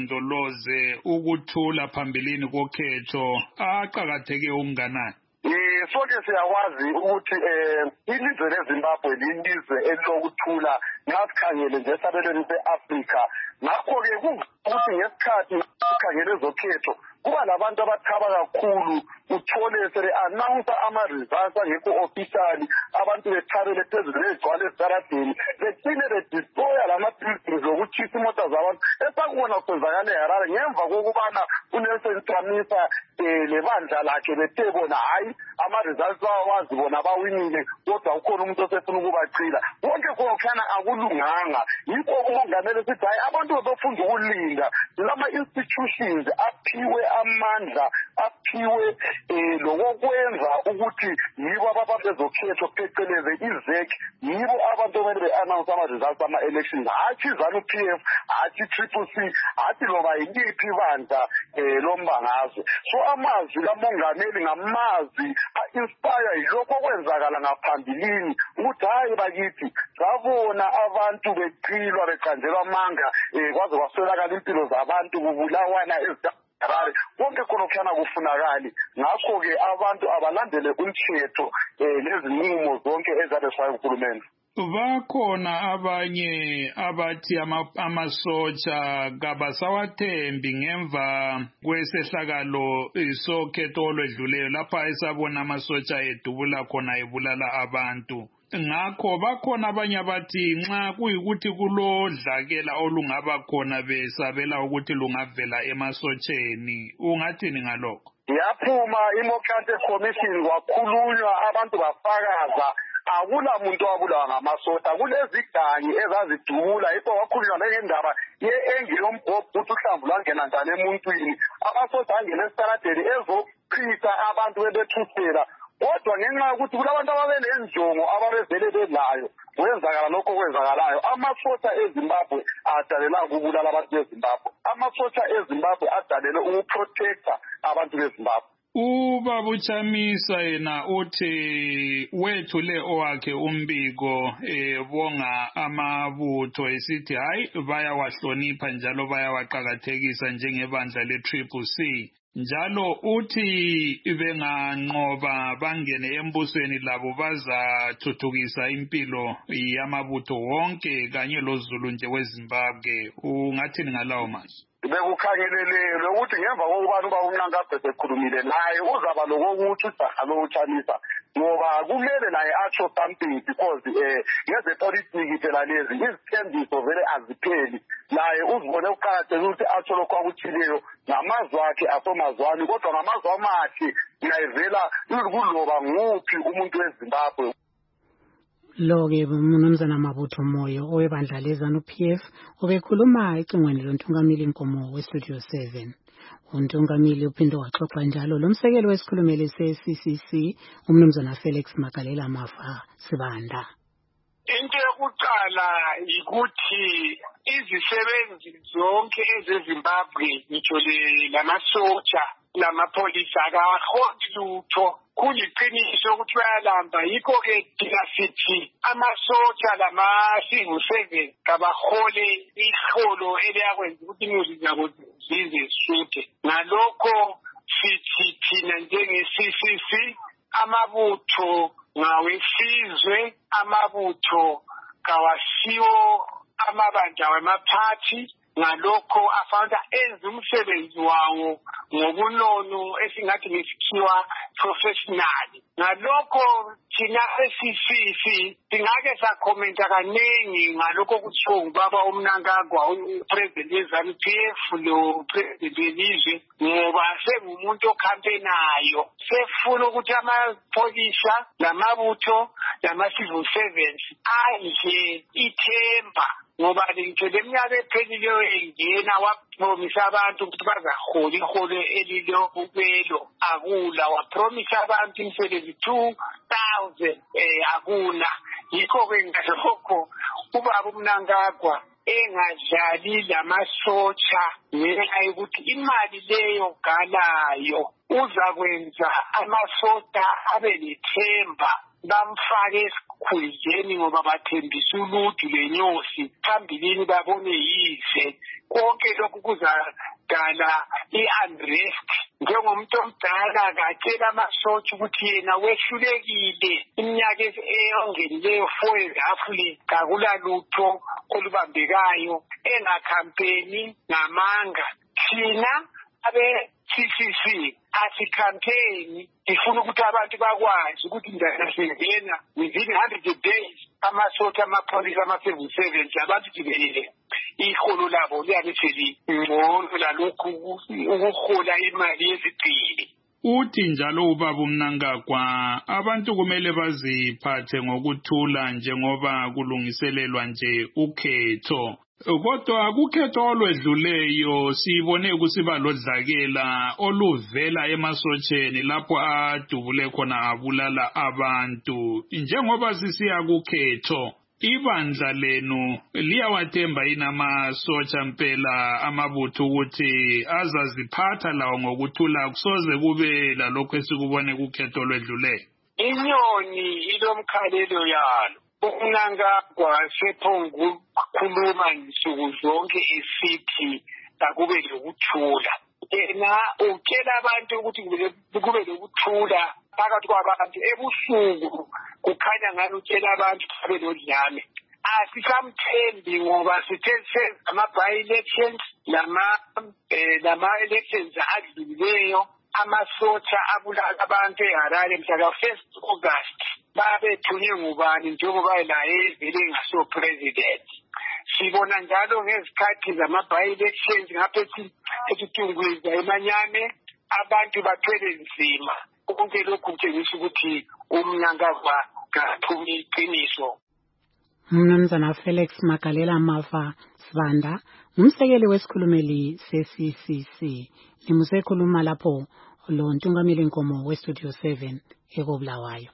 alondoloze ukuthula phambilini kokhetho aqhakatheke unganani. Eh eh sonke siyakwazi ukuthi eh ilizwe leZimbabwe lilizwe elilokuthula ngasikhangele nje esabelweni se-Afrika. Ngakho-ke ukuthi ngesikhathi sikhangele ezokhetho kuba labantu abathaba kakhulu uthole sele-announce ama-results angekho officially, abantu bethabele phezulu ezigcwala ezitaradeni begcine bedistroya lama-buildings lokutshisa imota zabantu esakubona kwenzakala eHarare ngemva kokubana uNelson Chamisa um lebandla lakhe bethe bona hhayi ama-results bawazi bona bawinile kodwa ukhona umuntu osefuna ukubachila. Konke khokhana akulunganga, yikho umongameli sithi hhayi abantu bebefunda ukulinda lama-institutions aphiwe amandla, aphiwe um lokokwenza ukuthi yibo abababezokhetho pheceleze i-Z E C, yibo abantu okumele be-announce ama-results ama-elections, hatshi ZANU-P F, hatshi i-Triple C, hathi loba yiliphi ibandla um lombangazwe. So amazwi kamongameli ngamazwi a-inspire yilokho okwenzakala ngaphambilini ukuthi hhayi bakithi sabona abantu bechilwa beqanjelwa amanga um kwaze kwaswelakala impilo zabantu kubulawana Harare konke khonokhana kufunakali. Ngakho-ke abantu abalandele umthetho um nezinqumo zonke ezabe zifaka uhulumende. Bakhona abanye abathi amasotsha kabasawathembi ngemva kwesehlakalo isokhetho olwedluleyo lapha esabona amasotsha edubula khona ebulala abantu. Ngakho bakhona abanye abathi nxa kuyikuthi kulodlakela olungaba khona besabela ukuthi lungavela emasotsheni, ungathini ngalokho? Yaphuma iMokante Commission kwakhulunywa abantu bafakaza akula muntu owabulawa ngamasosha, kulezigangi ezazidubula yikho kwakhulunywa ngendaba ye-engi yombhobho ukuthi uhlamvu lwangena njani emuntwini, amasosha angena esitaradeni ezochitha abantu bebethusela. Kodwa ngenxa yokuthi kulabantu ababenenjongo ababevele belayo kwenzakala lokho kwenzakalayo, amasosha eZimbabwe adalela ukubulala abantu beZimbabwe, amasosha eZimbabwe adalele ukuprotecta abantu beZimbabwe. Ubaba uChamisa yena uthi wethule owakhe umbiko ebonga amabutho esithi hayi bayawahlonipha njalo bayawaqhakathekisa njengebandla le-Triple C. Njalo uthi benganqoba bangene embusweni labo bazathuthukisa impilo yamabutho wonke kanye loZulu nje weZimbabwe. Ungathini ngalawo mazwi? Bekukhangelelelwe ukuthi ngemva kokubana uba uMnankagwe sekhulumile naye uzaba lokokuthi ujaha lo uChamisa ngoba kumele naye atsho something because um ngezepolitiki phela lezi izithembiso vele azipheli. Naye uzibone uqakathekile ukuthi atsho lokho akuthileyo namazwi akhe asomazwani kodwa ngamazwi amahle ngayivela kuloba nguphi umuntu weZimbabwe. Lo-ke umnumzana Mabutho Moyo owebandla leZANU-P F obekhuluma ecingweni lontungameli Nkomo weStudio seven. Untungameli uphinde waxoxa njalo lomsekelo wesikhulumeli se-C C C umnumzana Felix Magalela Mafa Sibanda. Into yokuqala yikuthi izisebenzi zonke ezeZimbabwe ngitsho lamasotsha lamapholisa akaholi lutho, kuliqiniso ukuthi bayalamba. Yikho-ke thina sithi amasotsha lama-civil servant kabahole iholo eliyakwenza ukuthi imuli zabo zize zisuthe. Ngalokho sithi thina njenge-C C C amabutho ngawesizwe, amabutho kawasiwo amabandla wemaphathi. Ngalokho afanda enza umsebenzi wawo ngobunono esingathi ngesikhiwa professional. Ngalokho thina e-C C C singake sakhomenta kaningi ngalokho kuthiwo ngubaba uMnangagwa upresident weZANU-P F lo president welizwe ngoba sengumuntu okhampenayo, sefuna ukuthi amapholisa lamabutho lama-civil servants anje ithemba ngoba ngitsho leminyaka ephelileyo engena wapromisa abantu ukuthi bazahola iholo elilo ubelo akula, wapromisa abantu imisebenzi two thousand eh akuna. Yikho-ke ngalokho ubaba uMnangagwa engadlali lamasotsha ngenxa yokuthi imali leyo galayo uzakwenza amasotsha abe lethemba, bamfake esikhundleni ngoba bathembisa uluju lenyosi phambilini babone yize. Konke lokhu kuza ukudala i-unrest njengomuntu omdala akatshela amasotsha ukuthi yena wehlulekile iminyaka eyongenileyo four and a half le kakulalutho olubambekayo engakhampeni ngamanga. Thina abe-C C C asikhampeni ifuna ukuthi abantu bakwazi ukuthi ndasengena within one hundred days amasotsha amapholisa ama-civil servants abantu jikelele iholo labo liyabe selingcono lalokhu ukuhola imali yezigcili. Uthi njalo ubaba uMnangagwa abantu kumele baziphathe ngokuthula njengoba kulungiselelwa nje ukhetho. Kodwa kukhetho olwedluleyo sibone kusiba lodlakela oluvela emasotsheni lapho adubule khona abulala abantu. Njengoba sisiya kukhetho, ibandla lenu liyawathemba inamasotsha mpela amabutho ukuthi azaziphatha lawo ngokuthula kusoze kube lalokho esikubone kukhetho olwedluleyo? Inyoni ilomkhalelo yalo. UMnangagwa sephongu khuluma nsuku zonke esithi akube lokuthula. Yena utshela abantu ukuthi kube lokuthula phakathi kwabantu ebusuku kukhanya ngani utshela abantu kube lodlame. Asisamthembi ngoba sithe ama-by-elections lama-elections adlulileyo amasotsha abulala abantu eHarare mhla first August babethunywe ngubani njengoba naye evele ngaso-president. Sibona njalo ngezikhathi zama-by-elections ngapha esithungwiza eManyane abantu bathwele nzima. Konke lokhu kutshengisa ukuthi uMnangagwa kaphumi iqiniso. Mnumzana Felix Magalela Mava Sibanda, umsekeli wesikhulumeli se-C C C. Limusekhuluma lapho lo ntungameli nkomo we-Studio seven ekobulawayo.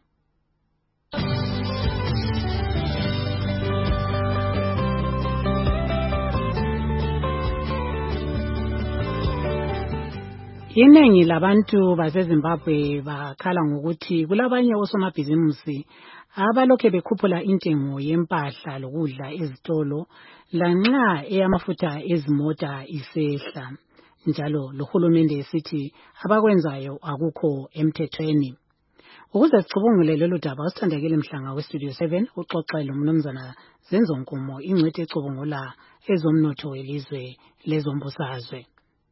Iningi labantu baseZimbabwe bakhala ngokuthi kulabanye osomabhizimusi abalokhe bekhuphula intengo yempahla lokudla ezitolo lanxa eyamafutha ezimota isehla. Njalo lohulumende esithi abakwenzayo akukho emthethweni. Ukuze sicubungule lolu daba usithandekile Mhlanga we-Studio seven uxoxele umnumzana Zenzo Nkomo ingcwethi ecubungula ezomnotho welizwe lezombusazwe.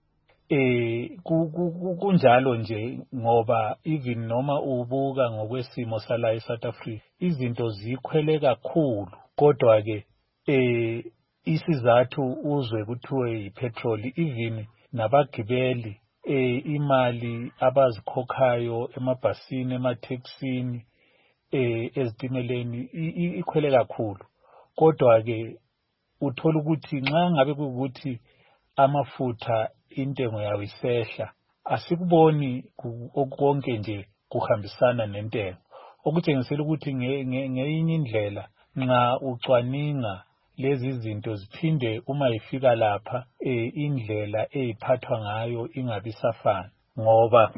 Eh kunjalo nje ngoba even noma ubuka ngokwesimo sala eSouth Africa izinto zikhwele kakhulu kodwa ke eh isizathu uzwe kuthiwe ipetrol even nabagibeli eh imali abazikhokhayo emabhasini emathekisini eh ezitimeleni ikhwele kakhulu kodwa ke uthola ukuthi nxa ngabe kuukuthi amafutha intengo yawo isehla asikuboni konke nje kuhambisana nentengo okutshengisela ukuthi ngeyinye indlela nxa ucwaninga lezi zinto ziphinde uma ifika lapha eh indlela eziphathwa ngayo ingabi safana ngoba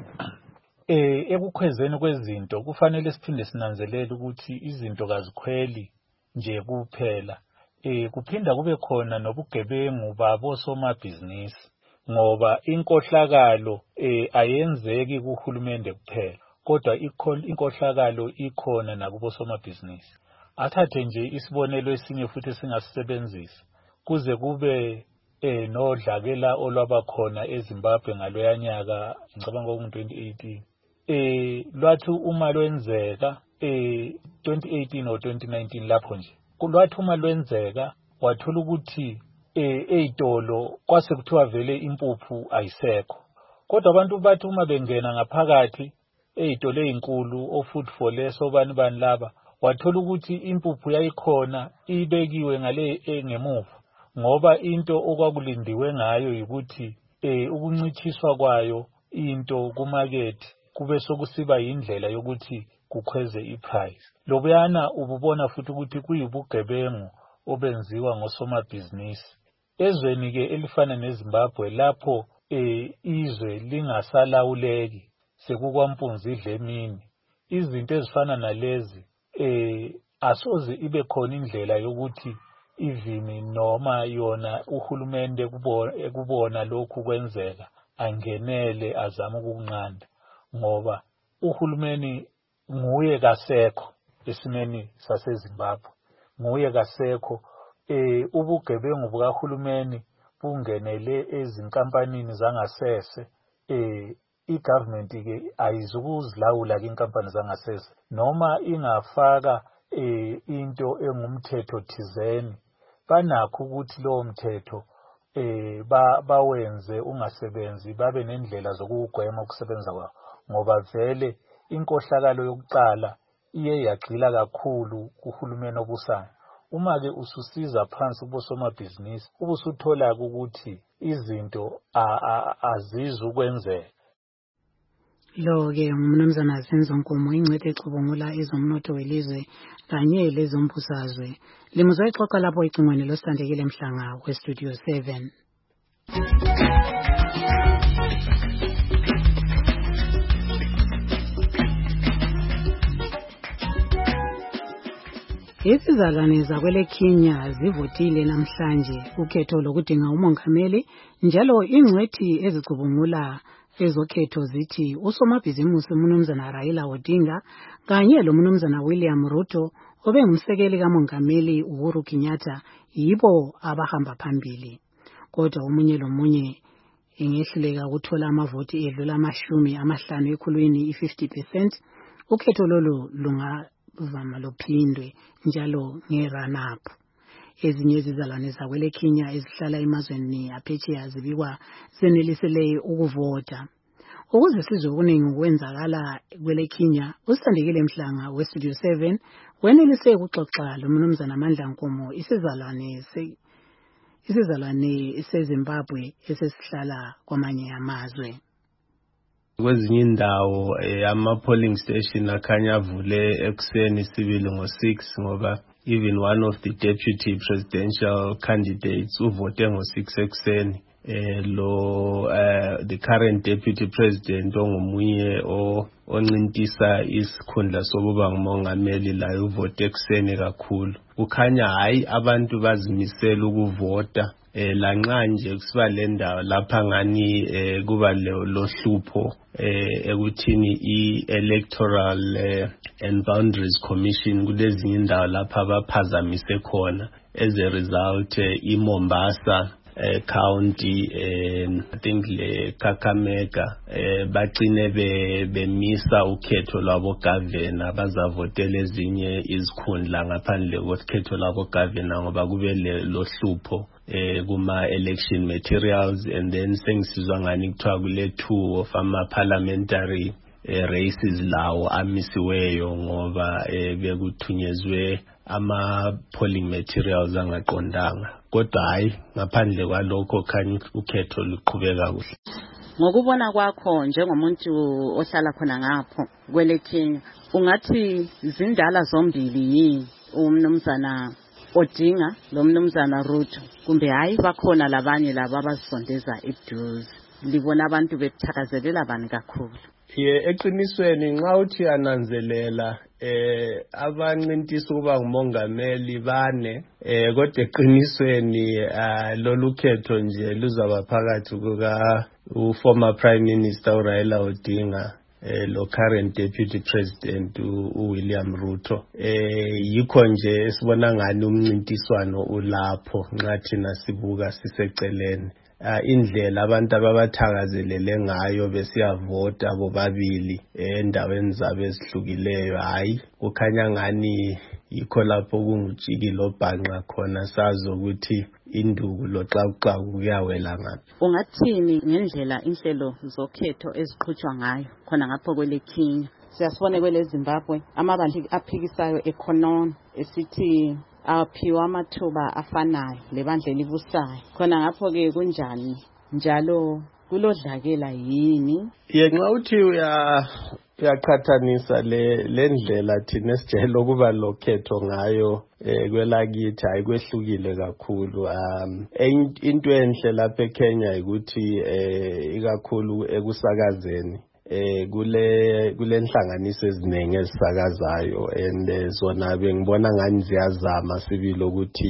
eh ekukhwezeni kwezinto kufanele siphinde sinanzelele ukuthi izinto kazikhweli nje kuphela eh kuphinda kube khona nobugebengu babo somabhizinisi ngoba inkohlakalo eh ayenzeki kuhulumende kuphela kodwa inkohlakalo ikhona nakubo somabhizinisi. Athathe nje isibonelo esinye futhi singasebenzisa kuze kube eh nodlakela olwabakhona eZimbabwe ngaloyanyaka ngicabanga ngo twenty eighteen eh lwathi uma lwenzeka eh twenty eighteen or twenty nineteen lapho nje kulwathi uma lwenzeka wathola ukuthi eh ezitolo kwase kuthiwa vele impuphu ayisekho kodwa abantu bathi uma bengena ngaphakathi ezitolo ezinkulu o food for less obani bani laba wathola ukuthi impuphu yayikhona ibekiwe ngale engemuva ngoba into okwakulindiwe ngayo ukuthi eh ukuncithiswa kwayo into kumarket kube sokusiba indlela yokuthi kukhweze iprice. Lobuyana ububona futhi ukuthi kuyibugebengu obenziwa ngosomabhizinisi ezweni ke elifana neZimbabwe lapho eh izwe lingasalawuleki sekukwampunzi idlemini izinto ezifana nalezi eh asoze ibe khona indlela yokuthi even noma yona uhulumende kubona kubona lokhu kwenzeka angenele azama ukunqanda ngoba uhulumeni nguye kasekho esimeni saseZimbabwe nguye kasekho eh ubugebengu bukahulumeni bungenele ezinkampanini zangasese eh igovernment ke ayizukuzilawula inkampani zangasese noma ingafaka eh into engumthetho thizeni banakho ukuthi lo mthetho eh bawenze ungasebenzi babe nendlela zokugwema ukusebenza kwawo ngoba vele inkohlakalo yokuqala iye yagxila kakhulu kuhulumeni obusayo uma ke ususiza phansi kubosomabhizinisi ubusuthola ukuthi izinto azizukwenzeka. Lo-ke ngumnumzana Zinzo Nkomo ingcwete ecubungula ezomnotho welizwe kanye lezombusazwe limuzwa ixoxa lapho icingweni losandekile Mhlanga westudio seven. Izizalwane zakwele Kenya zivotile namhlanje ukhetho lokudinga umongameli njalo ingcwethi ezicubungula ezokhetho zithi usomabhizimusi umnumzana Raila Odinga kanye lo mnumzana William Ruto obengumsekeli kamongameli Uhuru Kenyatta yibo abahamba phambili kodwa umunye lomunye engehluleka ukuthola amavoti edlula amashumi amahlanu ekhulwini i-fifty percent ukhetho lolu lungavama lophindwe njalo nge-run up. Ezinye izizalwane zakwele Kenya ezihlala emazweni aphetsheya zibikwa zenelisele ukuvota. Ukuze sizwe okuningi okwenzakala kwele Kenya, uSandekile Mhlanga westudio seven wenelise ukuxoxa lo mnumzana Amandla Nkomo isizalwane se isizalwane seZimbabwe esesihlala kwamanye amazwe. Kwezinye indawo ama polling station akhanya avule ekuseni sibili ngo six ngoba even one of the deputy presidential candidates uvote ngo six ekuseni eh lo uh, the current deputy president ongumunye oncintisa isikhundla sokuba ngumongameli la uvote ekuseni kakhulu kukhanya hayi abantu bazimisela ukuvota eh lanxa nje kusiba le ndawo lapha ngani eh kuba lo hlupho eh ekuthini i-electoral eh, and boundaries commission kulezinye indawo lapha abaphazamise khona as a result eh, i-Mombasa eh, county and I think le Kakamega eh, baqine be bemisa ukhetho lwabo governor bazavotela ezinye izikhundla ngaphandle kokhetho lwabo governor ngoba kube lo hlupho eh kuma election materials and then sengisizwa ngani kuthiwa kule two of ama parliamentary eh, races lawo amisiweyo ngoba eh, bekuthunyezwe ama polling materials angaqondanga kodwa hayi ngaphandle kwalokho khanya ukhetho luqhubeka kuhle. Ngokubona kwakho njengomuntu ohlala khona ngapho kwele Kenya ungathi zindala zombili yini umnumzana Odinga lo mnumzana Ruto kumbe hayi bakhona labanye laba abasondeza eduze libona abantu bethakazelela bani kakhulu? Ye eqinisweni nxa uthi ananzelela eh abancintisa ukuba ngumongameli bane eh kodwa eqinisweni lolu khetho nje luzaba phakathi kuka u-former prime minister uRaila Odinga eh lo current deputy president uWilliam Ruto eh yikho nje sibona ngani umncintiswano ulapho nxa thina sibuka siseceleni indlela abantu ababathakazelele ngayo besiyavota bobabili endaweni zabo ezihlukileyo hayi kukhanya ngani yikho lapho kungujikilo bhanqa khona sazi ukuthi induku loxaxaku kuyawela ngaphi. Ungathini ngendlela inhlelo zokhetho eziqhutshwa ngayo khona ngapho kwele Kenya? Siyasibona kwele Zimbabwe amabandla aphikisayo economy esithi aphiwa amathuba afanayo lebandla elibusayo khona ngapho ke kunjani njalo kulodlakela yini? Yenxa uthi uya uyaqhathanisa le lendlela thina sijelo ukuba lokhetho ngayo eh kwelakithi ayikwehlukile kakhulu um into enhle lapha eKenya ukuthi eh ikakhulu ekusakazeni eh kule kule nhlanganiso eziningi ezisakazayo and zona bengibona ngani ziyazama sibilo ukuthi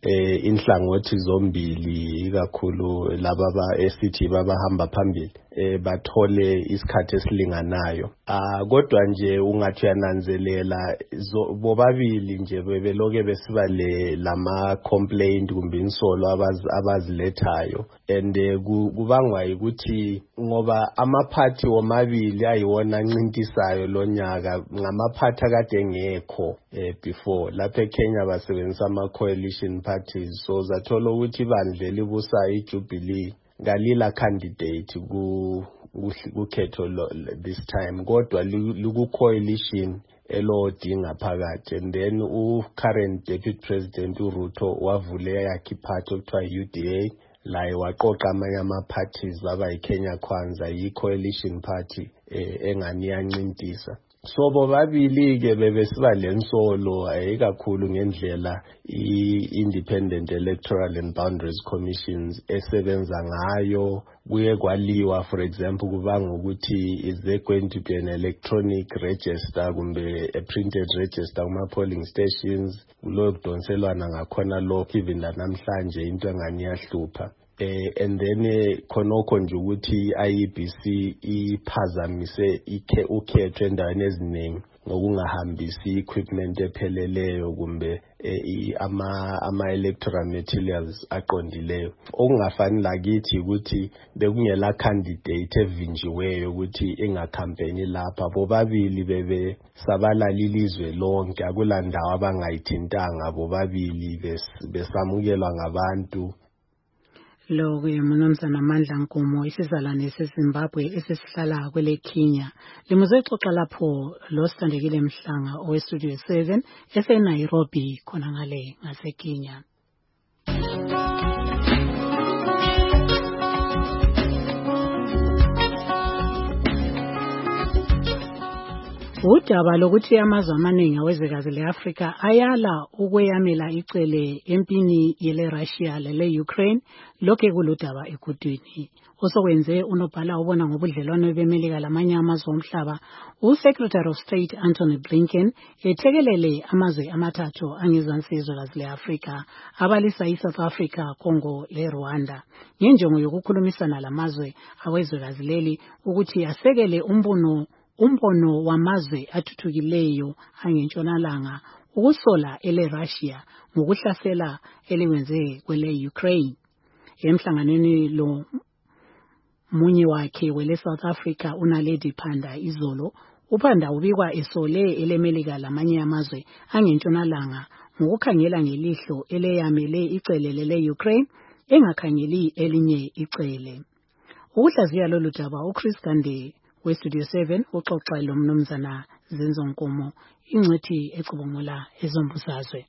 eh inhlangothi zombili ikakhulu laba esithi babahamba phambili eh bathole isikhathi esilinganayo. Ah kodwa nje ungathi uyananzelela bobabili nje bebeloke besiba le lama complaint kumbe insolo abazilethayo and kubangwa ukuthi ngoba amaphathi womabili ayiwona ncintisayo lonyaka ngamaphathi akade ngekho eh before lapha eKenya basebenzisa ama coalition parties, so zathola ukuthi bandle libusa iJubilee ngalila candidate ku ukhetho this time kodwa liku coalition elodinga phakathi, and then u current deputy president uRuto wavule yakhe party okuthiwa U D A laye waqoqa amanye ama parties baba iKenya Kwanza yi-coalition party engani yancintisa. So bobabili ke bebesiba lensolo ayikakhulu ngendlela i-Independent Electoral and Boundaries Commissions esebenza ngayo. Kuye kwaliwa for example kubanga ukuthi is there going to be an electronic register kumbe a printed register kuma polling stations, kulo kudonselwana ngakhona lokho even namhlanje into engani yahlupha. Eh, and then eh, khonokho nje ukuthi I E B C iphazamise ikhe ukhetho endaweni eziningi ngokungahambisi equipment epheleleyo kumbe eh, ama ama electoral materials aqondileyo. Okungafani lakithi ukuthi bekungela candidate evinjiweyo ukuthi ingacampaign lapha, bobabili bebe sabalala ilizwe lonke, akulandawo abangayithintanga, bobabili besamukelwa ngabantu. Lo ke uMnumzana Mandla Nkomo isizalwane seZimbabwe esesihlala kwele Kenya limuzexoxa lapho lo Sithandekile Mhlanga owe Studio seven ese Nairobi khona ngale ngase Kenya. Udaba lokuthi amazwe amaningi awezwekazi leAfrika ayala ukweyamela icele empini yele Russia lele Ukraine lokhe kuludaba ekudwini osokwenze unobhala ubona ngobudlelwano bemelika lamanye amazwe omhlaba uSecretary of State Anthony Blinken ethekelele amazwe amathathu angezansi yezwekazi leAfrika abalisa iSouth Africa, Congo le Rwanda ngenjongo yokukhulumisana lamazwe awezwekazi leli ukuthi asekele umbono umbono wamazwe athuthukileyo angentshonalanga ukusola ele Russia ngokuhlasela eliwenze kwele Ukraine. Emhlanganweni lo munye wakhe wele South Africa uNaledi Pandor izolo, uPandor ubikwa esole elemelika lamanye amazwe angentshonalanga ngokukhangela ngelihlo eleyamele icele lele Ukraine engakhangeli elinye icele. Ukuhlaziya lolu daba uChris Gande we Studio seven uxoxa lo Mnumzana Zenzo Nkomo ingcethi ecubungula ezombusazwe.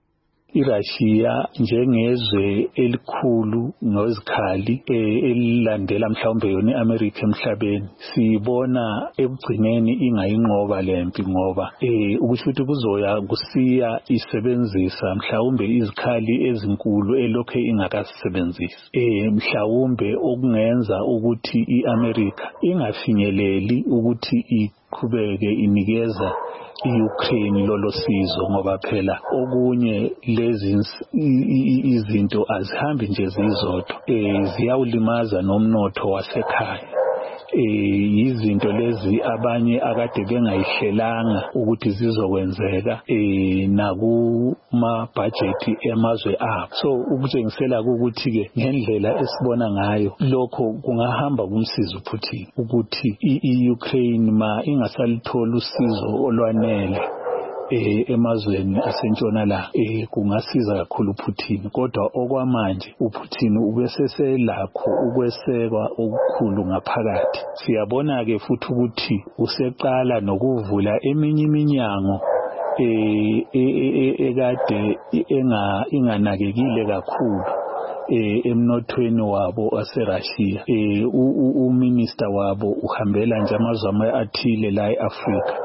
iRussia njengezwe elikhulu nozikhali elilandela mhlawumbe yona iAmerica emhlabeni sibona ekugcineni ingayinqoba lempi ngoba eh ukuthi ukuthi kuzoya kusiya isebenzisa mhlawumbe izikhali ezinkulu elokhe ingakasebenzisi eh mhlawumbe okungenza ukuthi iAmerica ingafinyeleli ukuthi iqhubeke inikeza iUkraine lolo sizo ngoba phela okunye lezi izinto azihambi nje zizodwa eh ziyawulimaza nomnotho wasekhaya eh izinto lezi abanye akade bengayihlelanga ukuthi zizokwenzeka eh nakuma budget emazwe abo. So ukutshengisela ukuthi ke ngendlela esibona ngayo lokho kungahamba kumsiza uPutin ukuthi iUkraine ma ingasalithola usizo olwanele eh emazweni asentshonalanga eh kungasiza kakhulu uPutin, kodwa okwamanje uPutin ubeseselakho ukwesekwa okukhulu ngaphakathi. Siyabona ke futhi ukuthi useqala nokuvula eminye iminyango eh ekade enga inganakekile kakhulu eh emnothweni wabo waseRussia. Eh uminister wabo uhambela nje amazwe athile la eAfrika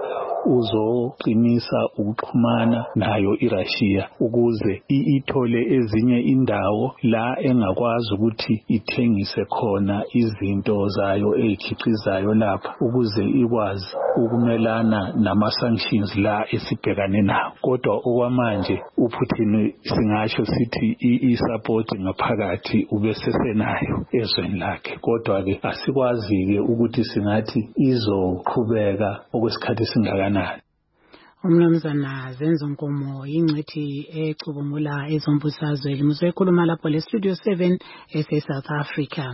uzoqinisa ukuxhumana nayo iRussia ukuze ithole ezinye indawo la engakwazi ukuthi ithengise khona izinto zayo ezikhiqizayo lapha ukuze ikwazi ukumelana nama-sanctions la esibhekane nawo. Kodwa okwamanje uPutin singasho sithi i-support ngaphakathi ubesesenayo ezweni lakhe, kodwa-ke asikwazi-ke ukuthi singathi izoqhubeka okwesikhathi singakanani. Umnumzana Zenzo Nkomo ingcethi ecubungula ezombusazwe limuze ekhuluma lapho le Studio seven ese South Africa.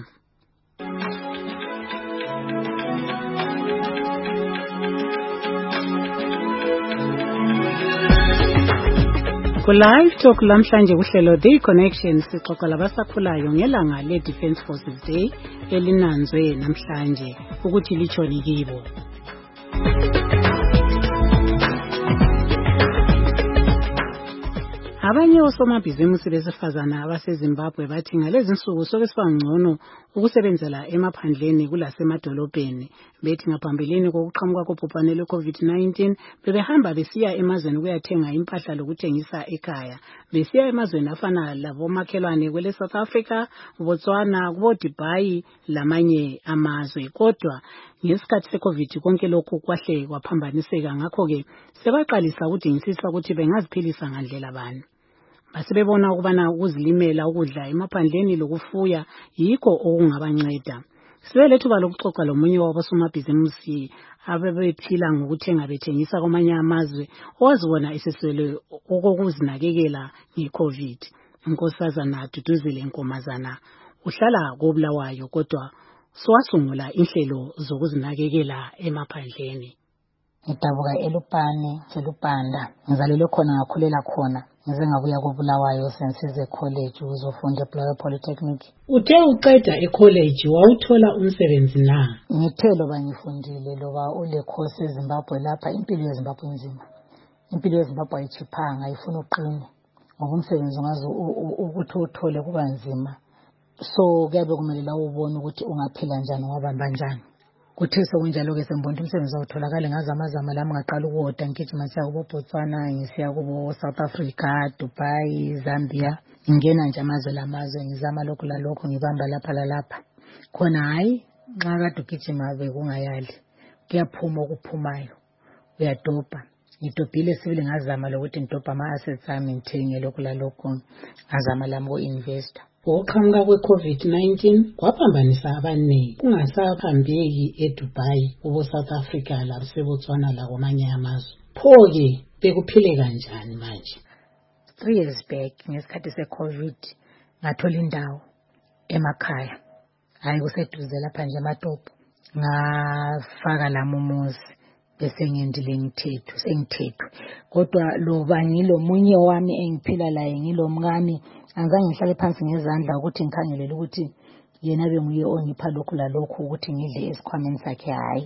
Ku live talk lamhlanje kuhlelo The Connection sixoxa labasakhulayo ngelanga le Defence Forces Day elinanzwe namhlanje ukuthi lichoni kibo. Abanye osomabhizinisi besifazana abaseZimbabwe bathi ngalezi insuku soke sibangcono ukusebenzela emaphandleni kulasemadolobheni. Bethi ngaphambilini kokuqhamuka kobhubhane lwe-COVID nineteen bebehamba besiya emazweni ukuyathenga impahla lokuthengisa ekhaya. Besiya emazweni afana labomakhelwane kwele South Africa, Botswana, kubo Dubai lamanye amazwe. Kodwa ngesikhathi se-COVID konke lokhu kwahle kwaphambaniseka, ngakho-ke sebaqalisa ukudingisisa ukuthi bengaziphilisa ngandlela bani. Basebebona ukubana ukuzilimela ukudla emaphandleni lokufuya yikho okungabanceda. Sibelethuba lokuxoxa lomunye wabosomabhizinisi abebephila ngokuthenga bethengisa kwamanye amazwe owazibona eseswele okokuzinakekela nge-COVID. Unkosazana Duduzile Nkomazana uhlala koBulawayo kodwa swasungula inhlelo zokuzinakekela emaphandleni. Ngidabuka eLupane, eLupanda. Ngizalelwe khona ngakhulela khona. Ngize ngabuya koBulawayo sensize college ukuzofunda eBulawayo Polytechnic. Uthe uqeda ecollege wawuthola umsebenzi na? Ngithe loba ngifundile loba ule course eZimbabwe lapha impilo yeZimbabwe nzima. Impilo yeZimbabwe ayichiphanga ayifuna uqine. Ngoba umsebenzi ungaze ukuthi uthole kuba nzima. So kuyabe kumele la ubone ukuthi ungaphila njani wabamba njani. Kuthe sokunjalo ke sembona umsebenzi awutholakala ngazamazama lami ngaqala ukuwoda ngigijima siya kubo Botswana ngisiya kubo South Africa, Dubai, Zambia. Ngingena nje amazwe lamazwe ngizama lokho la lokho ngibamba lapha la lapha. Khona hayi nxa kade ugijima bekungayali. Kuyaphuma okuphumayo. Uyadobha. Ngidobhile sibili ngazama lokuthi ngidobha ama-assets ami ngithenge lokho la lokho. Ngazama lami ku-investor. Ukuqhamuka kwe-COVID nineteen kwaphambanisa abaningi kungasaphambeki eDubai kubo South Africa laseBotswana la kwamanye amazwe. Pho-ke bekuphile kanjani manje? Three years back ngesikhathi se-COVID ngathola indawo emakhaya. Hayi kuseduze lapha nje eMatopo. Ngafaka lami umuzi bese ngiyendile ngithethu sengithethwe. Kodwa loba ngilo munye wami engiphila laye ngilo mngani angizange ngihlale phansi ngezandla ukuthi ngikhangelele ukuthi yena benguye ongipha lokhu la lokhu ukuthi ngidle esikhwameni sakhe. Hayi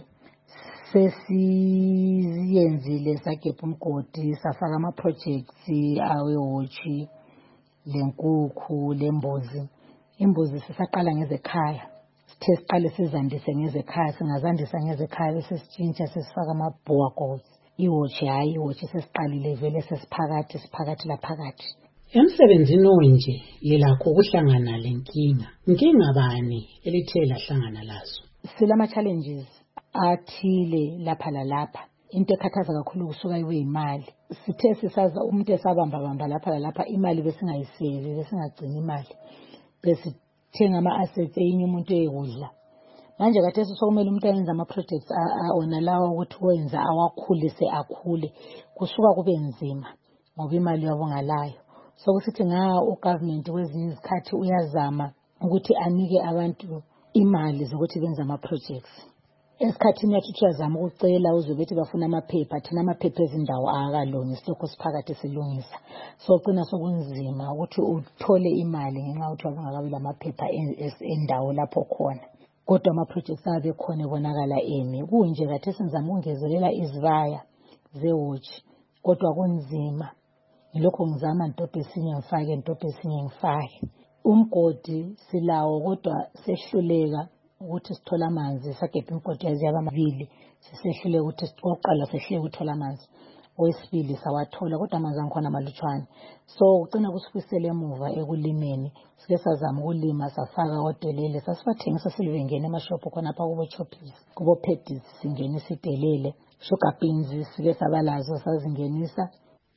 sesiyenzile sagebha umgodi safaka ama-projects awewotshi lenkukhu lembuzi. Imbuzi sisaqala ngezekhaya sithe siqale sizandise ngezekhaya singazandisa ngezekhaya bese sitshintsha sesifaka ama-boer goats. Iwotshi hayi iwotshi sesiqalile vele sesiphakathi siphakathi laphakathi. Emsebenzini onje yelakho ukuhlangana lenkinga. Inkinga bani elithe lahlangana lazo? Silama challenges athile lapha lalapha. Into ekhathaza kakhulu kusuka iwe imali. Sithe sisaza umuntu esabamba bamba lapha lalapha imali besingayiseve besingagcina imali. Besithenga ama-assets eyinye umuntu eyekudla. Manje kade sokumele umuntu ayenza ama-projects ona lawa ukuthi wenza awakhulise akhule kusuka kube nzima ngoba imali yabo ngalayo. So kusithi nga ugovernment kwezinye izikhathi uyazama ukuthi anike abantu imali zokuthi benze ama-projects. Esikhathini yathi uyazama ukucela uzwe bethi bafuna amaphepha thina amaphepha ezindawo akalungi silokho siphakathi silungisa. So qina sokunzima ukuthi uthole imali ngenxa ukuthi wabungakabi lamaphepha endawo lapho khona. Kodwa ama-projects abe khona bonakala emi. Kunje kade sizama ukungezelela izibaya zewotshi kodwa kunzima. Ngilokho ngizama ntobhe esinye ngifake ntobhe esinye ngifake. Umgodi silawo kodwa sehluleka ukuthi sithola amanzi sagebha imigodi yazi yabamabili sisehlule ukuthi oqala sehlule ukuthola amanzi owesibili sawathola kodwa amanzi angikhona malutshwane so ugcina kusifisela emuva ekulimeni sike sazama ukulima safaka odelele sasibathengisa silibengena emashophu khona apha kubo Choppies kubo Paddy's singenisa idelele sugar beans sike sabalazo sazingenisa.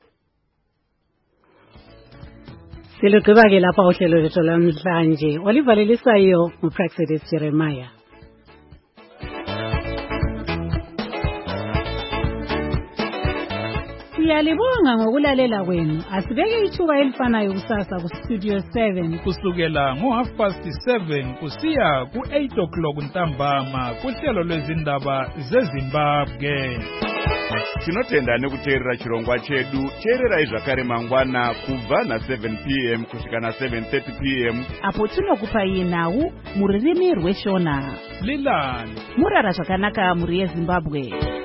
Silugqiba ke lapha uhlelo lethu lamhlanje olivalelisayo uPraxedis Jeremiah. Siyalibonga ngokulalela kwenu. Asibeke ithuba elifanayo kusasa ku Studio seven kusukela ngo half past seven kusiya ku eight o'clock ntambama kuhlelo lwezindaba zeZimbabwe. Tinotenda nekuteerera chirongwa chedu. Teererai zvakare mangwana kubva na seven p m kusvika na seven thirty p m apo tinokupai nhau muririmi rweshona. Lilani murara zvakanaka muri yeZimbabwe.